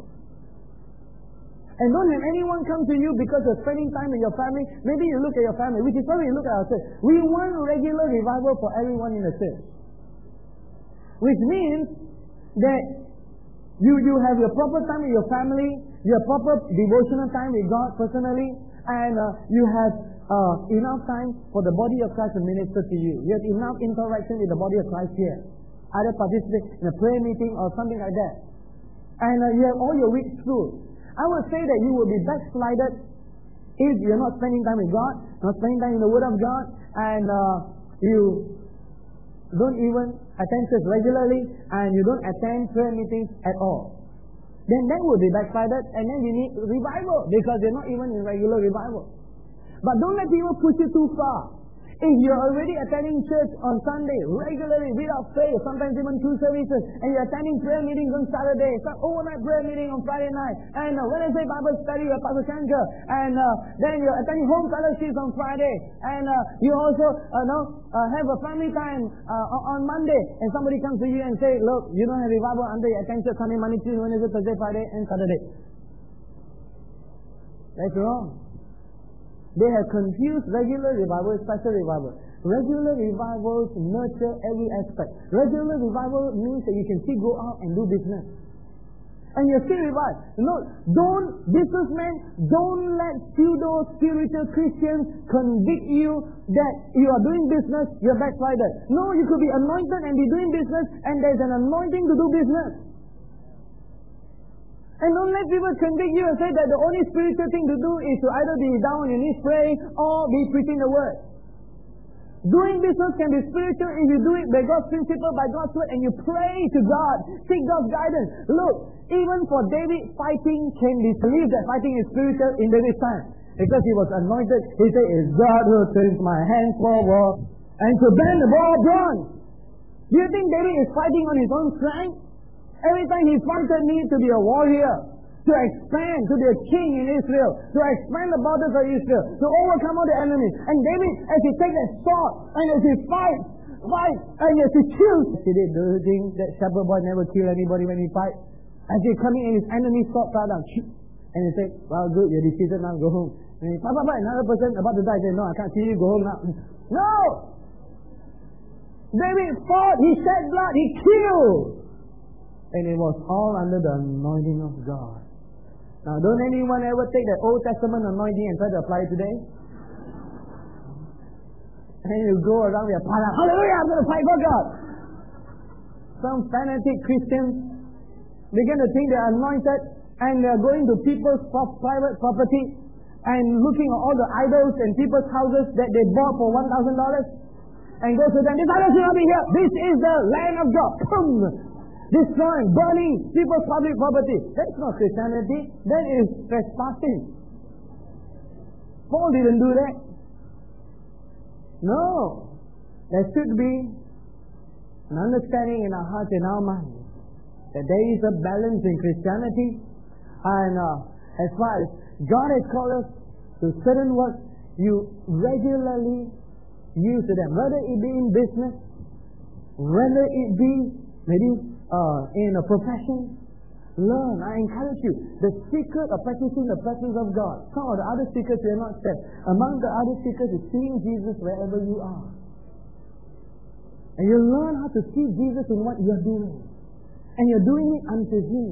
And don't have anyone come to you because you're spending time with your family. Maybe you look at your family, which is why we look at our church. We want regular revival for everyone in the church. Which means that you have your proper time with your family, your proper devotional time with God personally, and you have enough time for the body of Christ to minister to you. You have enough interaction with the body of Christ here. Either participate in a prayer meeting or something like that. And you have all your weeks through. I would say that you will be backslided if you're not spending time with God, not spending time in the Word of God, and you don't even attend church regularly, and you don't attend prayer meetings at all. Then that will be backslided, and then you need revival, because you're not even in regular revival. But don't let people push you too far. If you're already attending church on Sunday regularly without fail, sometimes even 2 services, and you're attending prayer meetings on Saturday, some overnight prayer meeting on Friday night, and Wednesday Bible study with Pastor Shankar, and then you're attending home fellowships on Friday, and you also have a family time on Monday, and somebody comes to you and say, look, you don't have revival under your attention Sunday, Monday, Tuesday, Wednesday, Thursday, Friday, and Saturday. That's wrong. They have confused regular revival with special revival. Regular revivals nurture every aspect. Regular revival means that you can still go out and do business. And you're still revived. No, businessmen, don't let pseudo-spiritual Christians convict you that you are doing business, you're backslided. No, you could be anointed and be doing business, and there's an anointing to do business. And don't let people convict you and say that the only spiritual thing to do is to either be down on your knees praying or be preaching the word. Doing business can be spiritual if you do it by God's principle, by God's word, and you pray to God, seek God's guidance. Look, even for David, fighting can be believed that fighting is spiritual in David's time. Because he was anointed, he said, it's God who turns my hands for war and to bend the bow of bronze. Do you think David is fighting on his own strength? Every time he wanted me to be a warrior, to expand, to be a king in Israel, to expand the borders of Israel, to overcome all the enemies. And David, as he takes that sword, and as he fights, and as he kills, do you think that shepherd boy never kill anybody when he fights? As he's coming and his enemy sword fell down, and he said, well, good, you're defeated now, go home. And he, another person about to die, said, no, I can't see you, go home now. No! David fought, he shed blood, he killed. And it was all under the anointing of God. Now, don't anyone ever take the Old Testament anointing and try to apply it today? And you go around with a parrot, hallelujah, I'm going to fight for God. Some fanatic Christians begin to think they're anointed and they're going to people's private property and looking at all the idols in people's houses that they bought for $1,000 and go to them, this idol should not be here. This is the land of God. Come! Destroying, burning people's public property. That's not Christianity. That is trespassing. Paul didn't do that. No. There should be an understanding in our hearts and our minds that there is a balance in Christianity, and as far as God has called us to certain work, you regularly use them, whether it be in business, whether it be maybe in a profession. Learn. I encourage you. The secret of practicing the presence of God. Some of the other secrets we have not said. Among the other secrets is seeing Jesus wherever you are. And you learn how to see Jesus in what you are doing. And you're doing it unto Him.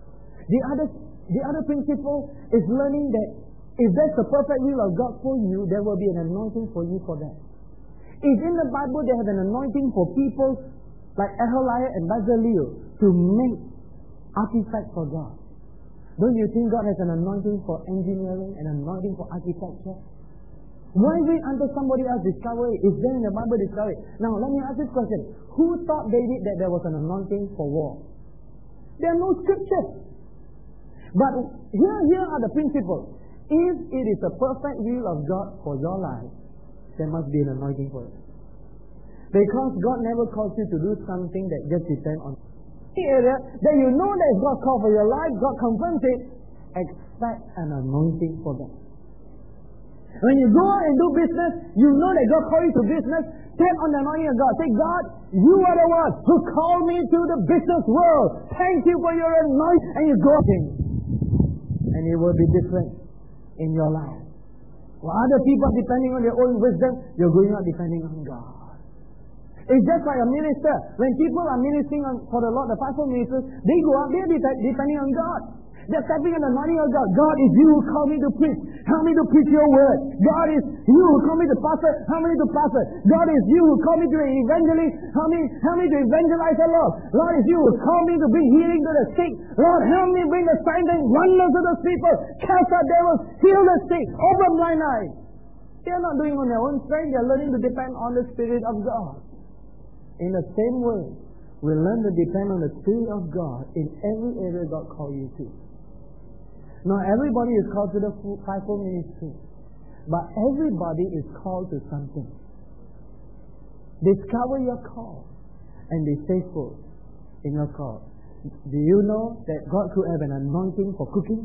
The other principle is learning that if that's the perfect will of God for you, there will be an anointing for you for that. If in the Bible they have an anointing for people like Aholiah and Bezalel to make artifacts for God, don't you think God has an anointing for engineering, an anointing for architecture? Why wait until somebody else discover it? Is there in the Bible discover it? Now let me ask this question. Who taught David that there was an anointing for war? There are no scriptures. But here are the principles. If it is the perfect will of God for your life, there must be an anointing for it. Because God never calls you to do something that just depends on the area that you know that God called for your life, God confirms it, expect an anointing for that. When you go out and do business, you know that God called you to business, take on the anointing of God. Say, God, you are the one who called me to the business world. Thank you for your anointing. And you go in. And it will be different in your life. While other people are depending on their own wisdom, you're going out depending on God. It's just like a minister. When people are ministering for the Lord, the fivefold ministers, they go out, they're depending on God. They're stepping on the anointing of God. God is you who called me to preach. Help me to preach your word. God is you who called me to pastor. Help me to pastor. God is you who called me to evangelist. Help me to evangelize the Lord. Lord is you who called me to bring healing to the sick. Lord, help me bring the signs and wonders to the people. Cast out devils. Heal the sick. Open blind eyes. They're not doing on their own strength. They're learning to depend on the Spirit of God. In the same way, we learn to depend on the Spirit of God in every area God called you to. Now, everybody is called to the fivefold ministry, but everybody is called to something. Discover your call and be faithful in your call. Do you know that God could have an anointing for cooking?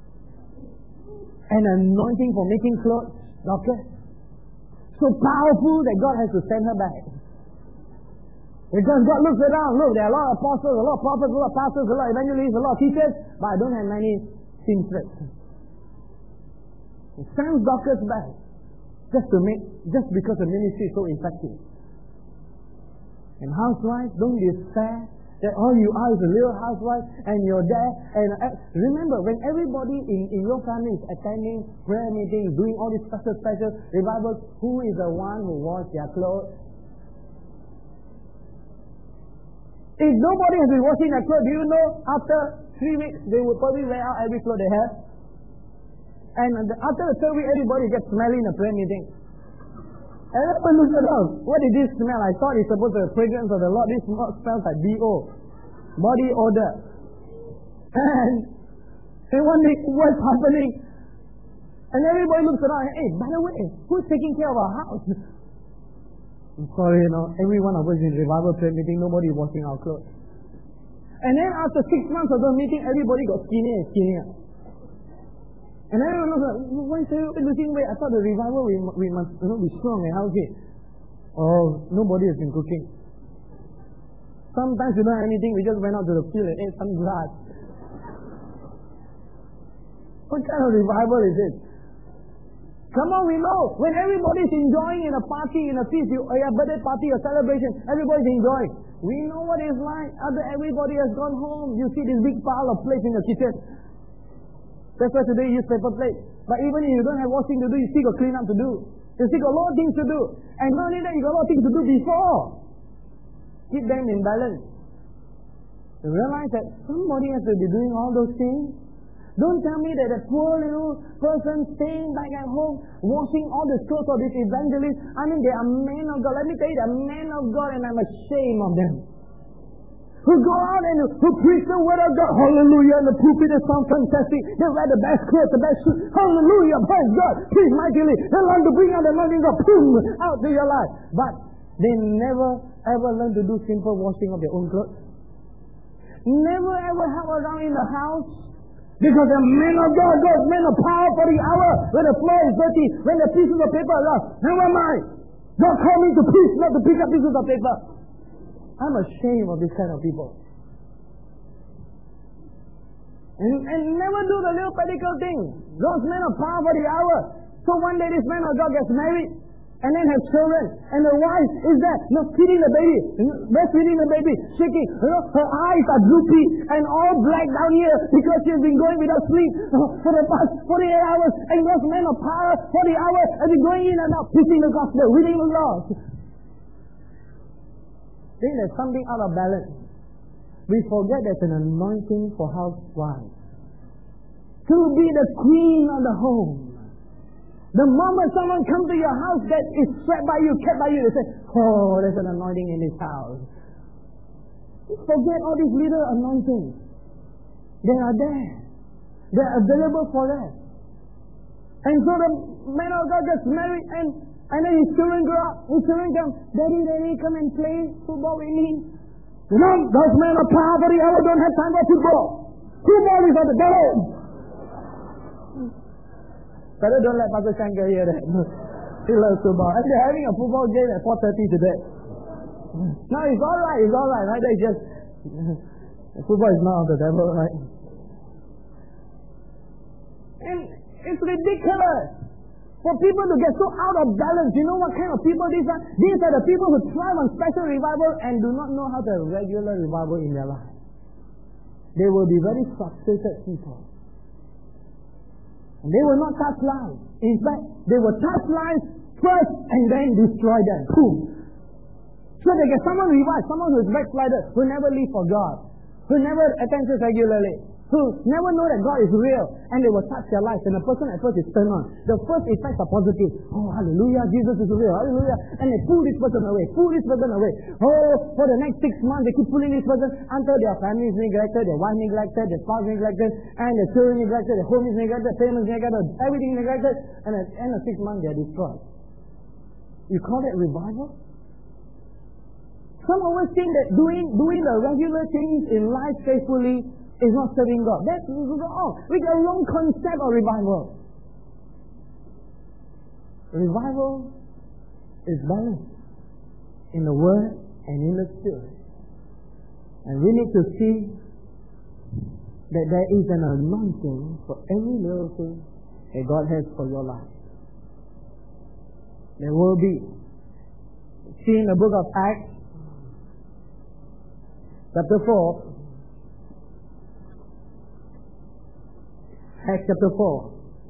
An anointing for making clothes? Okay? So powerful that God has to send her back. Because God looks around, look, there are a lot of apostles, a lot of prophets, a lot of pastors, a lot of evangelists, a lot of teachers, but I don't have many seamstresses. He sends doctors back just because the ministry is so effective. And housewives, don't despair that all you are is a little housewife and you're there. And remember, when everybody in your family is attending prayer meetings, doing all these special revivals, who is the one who washes their clothes? If nobody has been washing their clothes, do you know after 3 weeks they will probably wear out every clothes they have? And after the 3rd week, everybody gets smelly in the prayer meeting. And everyone looks around. What did this smell? I thought it's supposed to be the fragrance of the Lord. This smells like BO, body odor. And they wonder what's happening. And everybody looks around. Hey, by the way, who's taking care of our house? I'm sorry, every one of us in revival prayer meeting, nobody is washing our clothes. And then after 6 months of the meeting, everybody got skinnier and skinnier. And everyone looks like, why is everybody losing weight? I thought the revival, we must be strong and healthy. Oh, nobody has been cooking. Sometimes we don't have anything, we just went out to the field and ate some grass. What kind of revival is it? Come on, we know. When everybody's enjoying in a party, in a feast, a birthday party, a celebration, everybody's enjoying. We know what it's like after everybody has gone home. You see this big pile of plates in the kitchen. That's why today you use paper plates. But even if you don't have washing to do, you still got clean up to do. You still got a lot of things to do. And not only that, you got a lot of things to do before. Keep them in balance. You realize that somebody has to be doing all those things. Don't tell me that poor little person staying back at home, washing all the clothes of this evangelist. I mean, they are men of God. Let me tell you, they are men of God, and I'm ashamed of them. Who go out and who preach the word of God. Hallelujah. And the pulpit is sound fantastic. They wear the best clothes, the best shoes. Hallelujah. Praise God. Preach mightily. They learn to bring out the anointing of God out to your life. But they never ever learn to do simple washing of their own clothes. Never ever help around in the house. Because the men of God, those men of power for the hour, when the floor is dirty, when the pieces of paper are lost. Never mind. God called me to preach, not to pick up pieces of paper. I'm ashamed of this kind of people. And never do the little practical thing. Those men of power for the hour. So one day this man of God gets married and then has children. And the wife is there, feeding the baby, breastfeeding the baby, shaking. Her eyes are droopy and all black down here because she's been going without sleep for the past 48 hours. And those men of power for the hour have been going in and out, preaching the gospel, reading the law. Then there's something out of balance. We forget there's an anointing for housewives. To be the queen of the home. The moment someone comes to your house that is swept by you, kept by you, they say, oh, there's an anointing in this house. Forget all these little anointings. They are there. They're available for us. And so the man of God gets married and then his children grow up. His children come, Daddy, come and play football with me. You know, those men of power for the hour don't have time for football. Football is for the devil. Better don't let Pastor Shankar hear that. He loves football. And they're having a football game at 4:30 today. No, it's alright, right? They just football is not of the devil, right? And it's ridiculous for people to get so out of balance. You know what kind of people these are? These are the people who thrive on special revival and do not know how to have regular revival in their life. They will be very frustrated people. And they will not touch lives. In fact, they will touch lives first and then destroy them. Boom. So they get someone revived, someone who is backslider, who never live for God, who never attends church regularly, who never know that God is real, and they will touch their life, and the person at first is turned on. The first effects are positive. Oh, hallelujah, Jesus is real, hallelujah. And they pull this person away. Oh, for the next 6 months, they keep pulling this person until their family is neglected, their wife neglected, their spouse neglected, and their children neglected, their home is neglected, their parents neglected, everything neglected, and at the end of 6 months, they are destroyed. You call that revival? Some always think that doing the regular things in life faithfully is not serving God. That's wrong. We got a wrong concept of revival. Revival is balance in the Word and in the Spirit. And we need to see that there is an anointing for every little thing that God has for your life. There will be. See in the book of Acts, chapter 4. Acts chapter 4.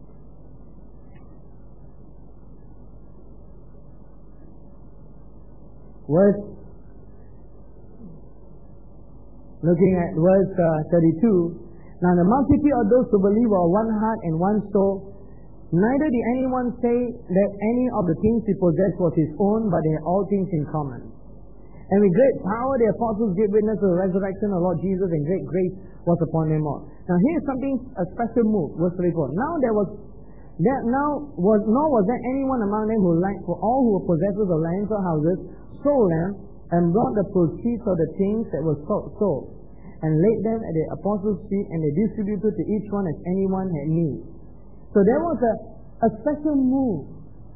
Looking at verse 32. Now the multitude of those who believe were one heart and one soul. Neither did anyone say that any of the things he possessed was his own, but they had all things in common. And with great power the apostles gave witness to the resurrection of Lord Jesus, and great grace was upon them all. Now here's something, a special move, verse 34. Nor was there anyone among them who lacked, for all who were possessors of lands or houses sold them and brought the proceeds of the things that were sold and laid them at the apostles' feet, and they distributed to each one as anyone had need. So there was a special move.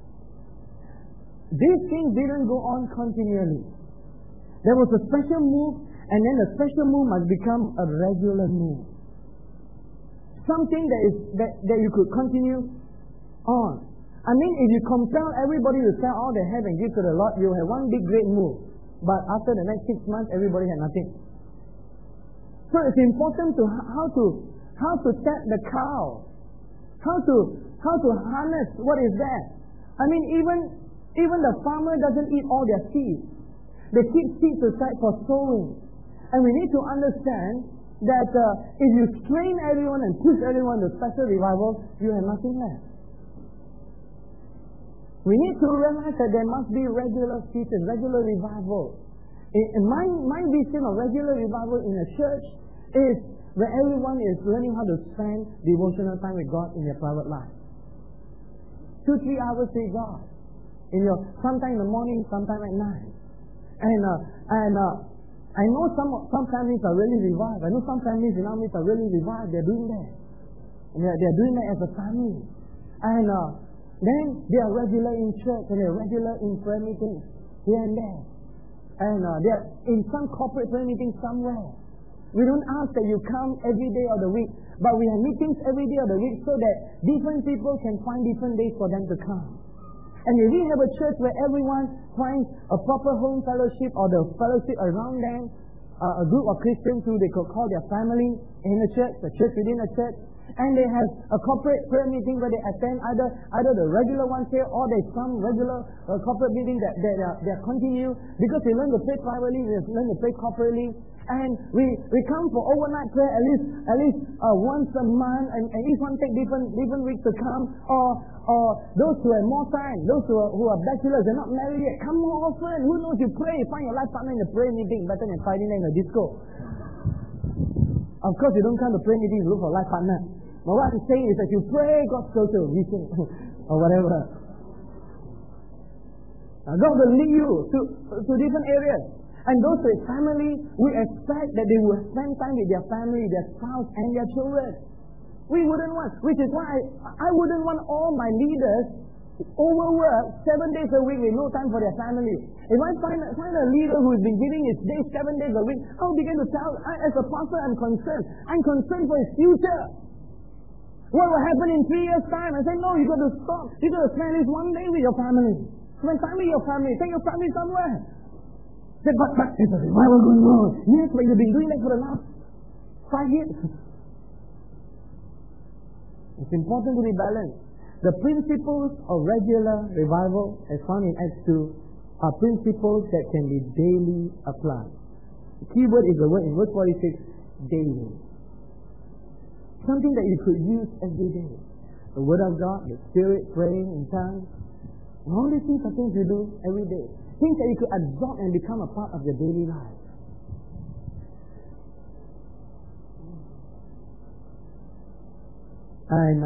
These things didn't go on continually. There was a special move, and then the special move must become a regular move. Something that you could continue on. I mean, if you compel everybody to sell all they have and give to the Lord, you have one big great move. But after the next 6 months, everybody had nothing. So it's important to how to tap the cow, how to harness what is there. I mean, even the farmer doesn't eat all their seeds. They keep seeds aside for sowing. And we need to understand that if you strain everyone and push everyone to special revival, you have nothing left. We need to realize that there must be regular seasons, regular revival. My vision of regular revival in a church is where everyone is learning how to spend devotional time with God in their private life. 2-3 hours with God. Sometime in the morning, sometime at night. And I know some families are really revived. I know some families in our midst are really revived. They're doing that. And they're doing that as a family. And then they are regular in church and they're regular in prayer meetings here and there. And they're in some corporate prayer meetings somewhere. We don't ask that you come every day of the week, but we have meetings every day of the week so that different people can find different days for them to come. And if we have a church where everyone finds a proper home fellowship or the fellowship around them, a group of Christians who they could call their family in the church within the church, and they have a corporate prayer meeting where they attend either the regular ones here or there's some regular corporate meeting that they continue because they learn to pray privately, they learn to pray corporately. And we come for overnight prayer at least once a month, and each one take different weeks to come. Or those who have more time, those who are bachelors, they're not married yet, come more often. Who knows? You pray, find your life partner in the prayer meeting better than Friday night in the disco. Of course, you don't come to prayer meeting to look for life partner. But what I'm saying is that you pray God's closer vision or whatever. Now, God will lead you to different areas. And those with family, we expect that they will spend time with their family, their spouse, and their children. We wouldn't want, which is why I wouldn't want all my leaders overworked 7 days a week with no time for their family. If I find a leader who has been giving his day 7 days a week, I'll begin to tell, as a pastor, I'm concerned. I'm concerned for his future. What will happen in 3 years' time? I say, no, you got to stop. You got to spend at least 1 day with your family. Spend time with your family. Take your family somewhere. Say, but there's a revival going on. Yes, but you've been doing that for the last 5 years. It's important to be balanced. The principles of regular revival, as found in Acts 2, are principles that can be daily applied. The key word is the word in verse 46, daily. Something that you could use every day. The Word of God, the Spirit, praying in tongues. And all these things are things you do every day. Things that you could absorb and become a part of your daily life. And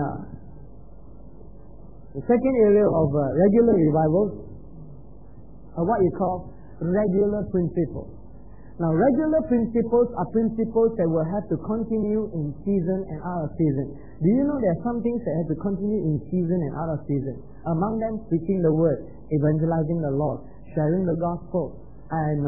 the second area of regular revivals are what you call regular principles. Now, regular principles are principles that will have to continue in season and out of season. Do you know there are some things that have to continue in season and out of season? Among them, preaching the Word, evangelizing the Lord, sharing the gospel, and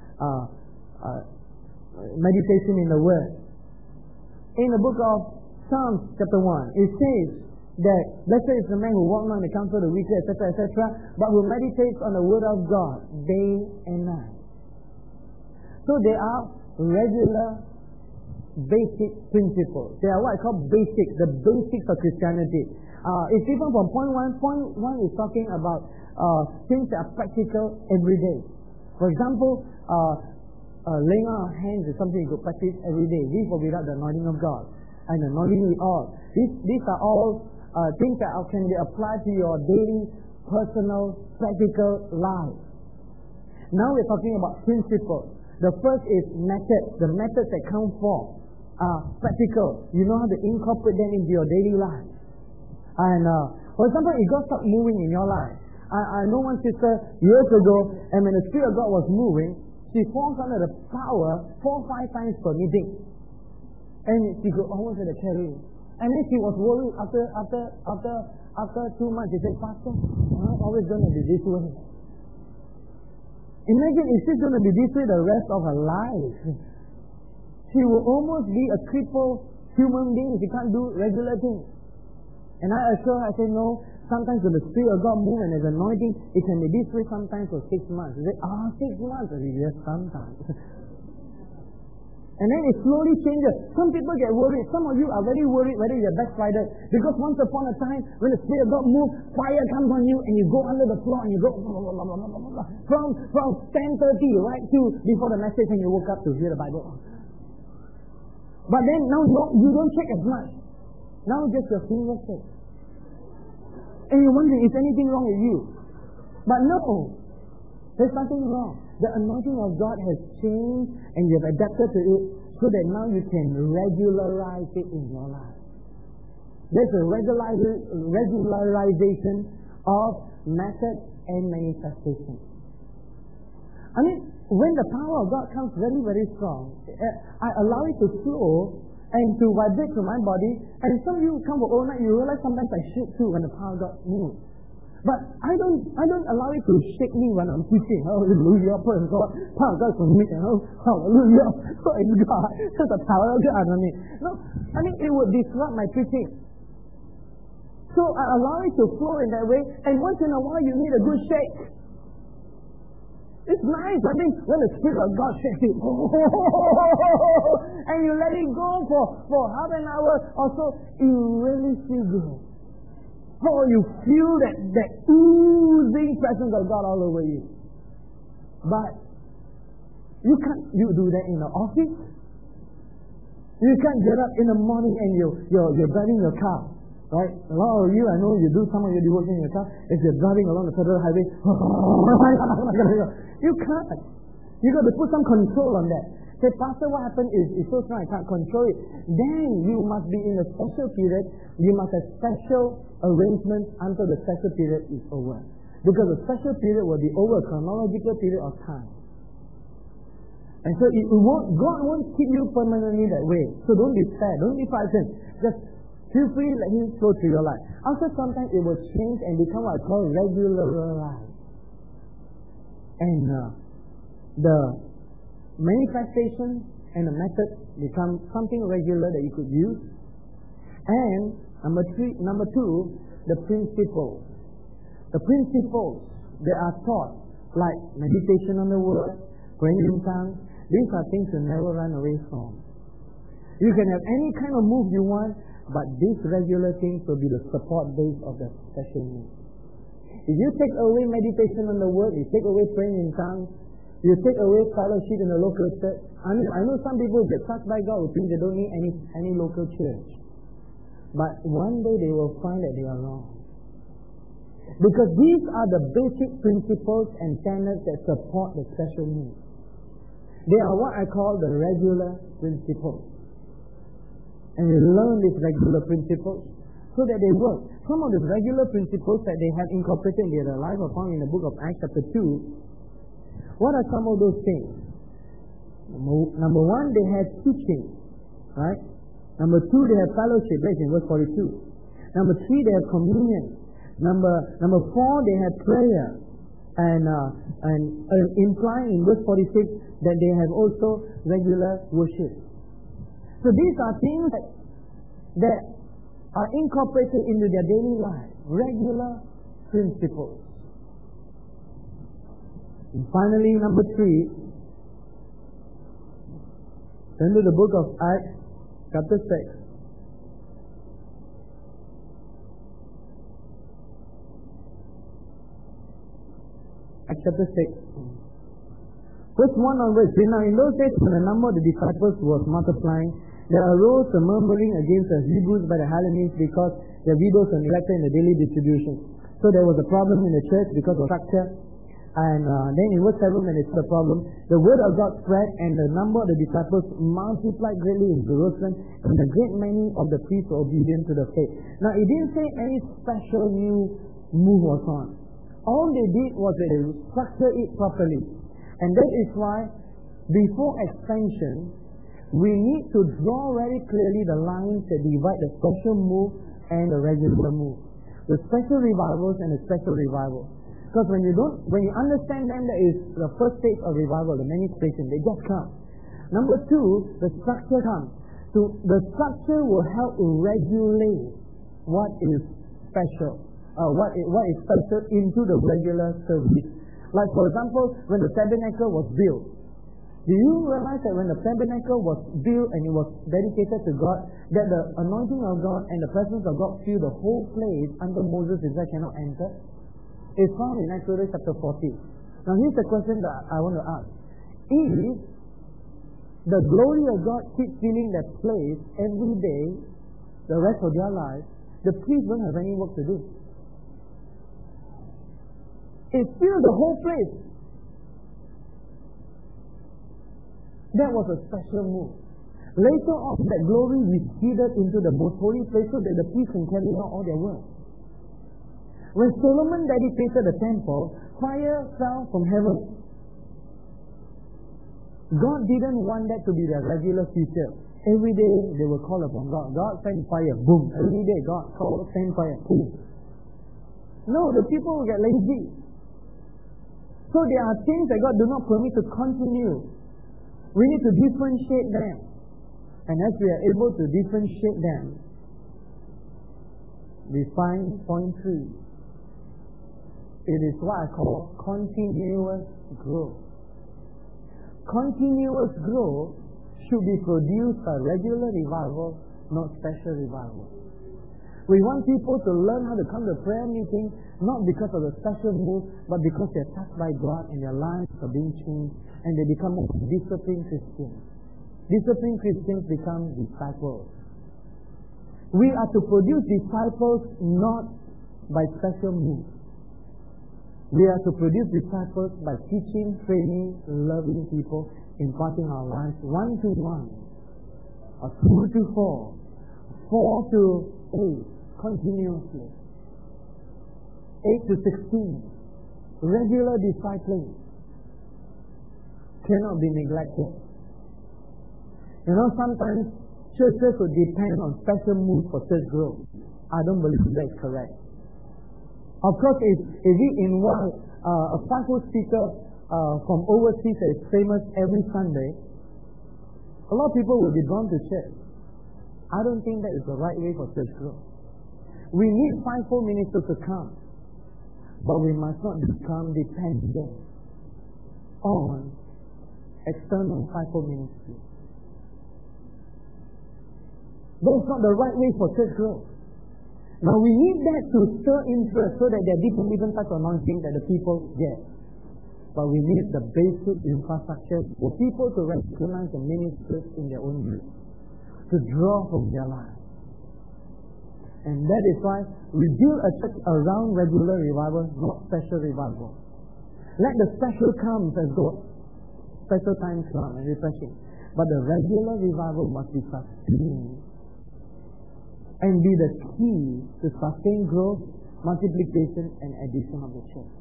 meditation in the Word. In the book of Psalms chapter 1, it says that, let's say it's the man who walks not in the counsel of the wicked, etc., but who meditates on the Word of God day and night. So there are regular basic principles. They are what I call basics, the basics of Christianity. It's different from point one. Point one is talking about things that are practical every day. For example, laying on our hands is something you could practice every day, with or without the anointing of God. And anointing with all. These are all things that can be applied to your daily, personal, practical life. Now we're talking about principles. The first is methods. The methods that come forth are practical. You know how to incorporate them into your daily life. And for example, if God starts moving in your life. I know one sister years ago, and when the Spirit of God was moving, she falls under the power 4-5 times per meeting. And she could almost have to carry. And then she was worried after 2 months. She said, Pastor, I'm always going to be this way. Imagine if she's going to be this way the rest of her life. She will almost be a crippled human being if she can't do regular things. And I assure her, I say, no, sometimes when the Spirit of God moves and there's anointing, it can be this way sometimes for 6 months. You say, 6 months? It's just sometimes. And then it slowly changes. Some people get worried. Some of you are very worried whether you're backslided. Because once upon a time, when the Spirit of God moves, fire comes on you and you go under the floor and you go from 10:30 right to before the message and you woke up to hear the Bible. But then now you don't check as much. Now just your fingers shake. And you're wondering, is anything wrong with you? But no, there's nothing wrong. The anointing of God has changed and you've adapted to it so that now you can regularize it in your life. There's a regularization of method and manifestation. I mean, when the power of God comes very, very strong, I allow it to flow and to vibrate through my body. And some of you come for all night, you realize sometimes I shake too when the power of God moves. But I don't allow it to shake me when I'm preaching. Hallelujah, praise God. Power of God from me. Hallelujah, praise God. That's the power of God on me. No, I mean it would disrupt my preaching. So I allow it to flow in that way. And once in a while you need a good shake. It's nice. I think when the Spirit of God shakes you, and you let it go for half an hour or so, you really feel good. Oh, you feel that oozing presence of God all over you. But you can't do that in the office. You can't get up in the morning and you're driving your car. Right? A lot of you, I know you do some of your devotion in your car. If you're driving along the federal highway, you can't. You got to put some control on that. Say, Pastor, what happened is so strong I can't control it. Then you must be in a special period. You must have special arrangements until the special period is over. Because the special period will be over a chronological period of time. And so God won't keep you permanently that way. So don't be sad. Don't be frightened. Just feel free, let Him flow through your life. After some time, it will change and become what I call regularized. And the manifestation and the method become something regular that you could use. And number two, the principles. The principles that are taught, like meditation on the Word, praying in tongues, these are things you never run away from. You can have any kind of move you want, but these regular things will be the support base of the special move. If you take away meditation on the Word, you take away praying in tongues, you take away fellowship in the local church. I know some people get touched by God who think they don't need any local church. But one day they will find that they are wrong. Because these are the basic principles and standards that support the special move. They are what I call the regular principles. And you learn these regular principles so that they work. Some of these regular principles that they have incorporated in their life are found in the book of Acts chapter 2. What are some of those things? Number one, they had teaching. Right? Number two, they have fellowship. That's in verse 42. Number three, they have communion. Number four, they have prayer. And implying in verse 46 that they have also regular worship. So these are things that are incorporated into their daily life. Regular principles. And finally, number three, turn to the book of Acts, chapter 6. Acts chapter 6. Verse 1 onwards. Now in those days, when the number of the disciples was multiplying, there arose a murmuring against the Hebrews by the Hellenes because their widows were neglected in the daily distribution. So there was a problem in the church because of structure. And then in verse 7, when it's the problem, the word of God spread and the number of the disciples multiplied greatly in Jerusalem, and a great many of the priests were obedient to the faith. Now it didn't say any special new move was on. All they did was they structured it properly. And that is why before expansion, we need to draw very clearly the lines that divide the special move and the regular move. The special revivals and the special revival. Because when you understand them, that is the first stage of revival, the manifestation, they just come. Number two, the structure comes. So the structure will help regulate what is special. what is special into the regular service. Like for example, when the tabernacle was built, do you realize that when the tabernacle was built and it was dedicated to God, that the anointing of God and the presence of God filled the whole place until Moses himself cannot enter? It's found in Exodus chapter 40. Now here's the question that I want to ask. If the glory of God keeps filling that place every day, the rest of their life, the priests don't have any work to do. It filled the whole place. That was a special move. Later on, that glory receded into the most holy place so that the priests can carry out all their work. When Solomon dedicated the temple, fire fell from heaven. God didn't want that to be their regular feature. Every day they will call upon God. God send fire, boom. Every day God send fire, boom. No, the people will get lazy. So there are things that God do not permit to continue. We need to differentiate them. And as we are able to differentiate them, we find point 3. It is what I call continuous growth. Continuous growth should be produced by regular revival, not special revival. We want people to learn how to come to prayer meeting, not because of the special move, but because they're touched by God and their lives are being changed and they become disciplined Christians. Disciplined Christians become disciples. We are to produce disciples not by special moves. We are to produce disciples by teaching, training, loving people, imparting our lives 1 to 1, or 2 to 4, 4 to 8, continuously. 8 to 16. Regular discipling cannot be neglected. You know, sometimes churches will depend on special moves for church growth. I don't believe that's correct. Of course, if we invite a powerful speaker from overseas that is famous every Sunday, a lot of people will be drawn to church. I don't think that is the right way for church growth. We need 5-4 ministers to come, but we must not become dependent on external 5-4 ministry. That's not the right way for church growth. Now we need that to stir interest so that there are different types of anointing that the people get. But we need the basic infrastructure for people to recognize the ministers in their own group, to draw from their lives. And that is why we build a church around regular revival, not special revival. Let the special come as go. Special times come and refreshing. But the regular revival must be sustained and be the key to sustain growth, multiplication, and addition of the church.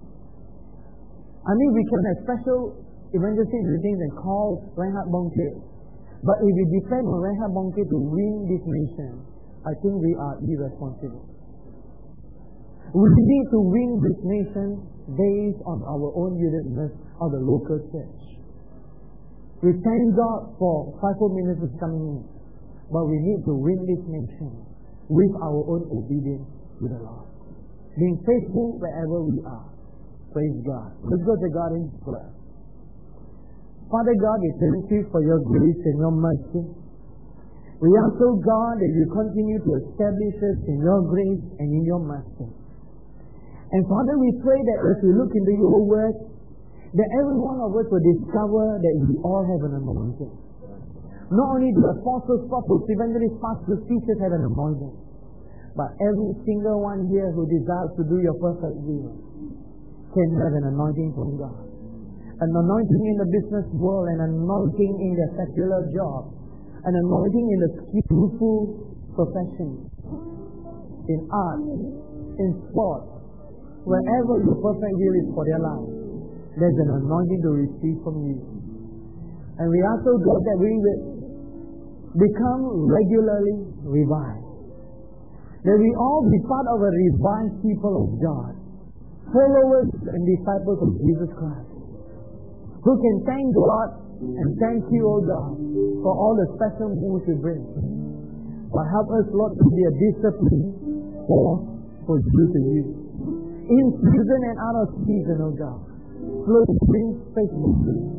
I mean, we can have special evangelistic meetings and call Reinhard Bonnke. But if we depend on Reinhard Bonnke to win this nation, I think we are irresponsible. We need to win this nation based on our own uniqueness of the local church. We thank God for 5-4 ministers coming in, but we need to win this nation with our own obedience to the Lord. Being faithful wherever we are. Praise God. Let's go to God in prayer. Father God, we thank you for your grace and your mercy. We ask, oh God, that you continue to establish us in your grace and in your mercy. And Father, we pray that as we look into your word, that every one of us will discover that we all have an anointing. Not only the apostles, prophets, evangelists, pastors, teachers have an anointing, but every single one here who desires to do your perfect will can have an anointing from God. An anointing in the business world, an anointing in their secular job, an anointing in the skillful profession, in art, in sport, wherever your perfect will is for their life, there's an anointing to receive from you. And we ask, oh God, that we will become regularly revived. That we all be part of a revived people of God, followers and disciples of Jesus Christ, who can thank God and thank you, O God, for all the special moves you bring. But help us, Lord, to be a disciplined force for choosing you. In season and out of season, oh God. Lord, bring faithfulness.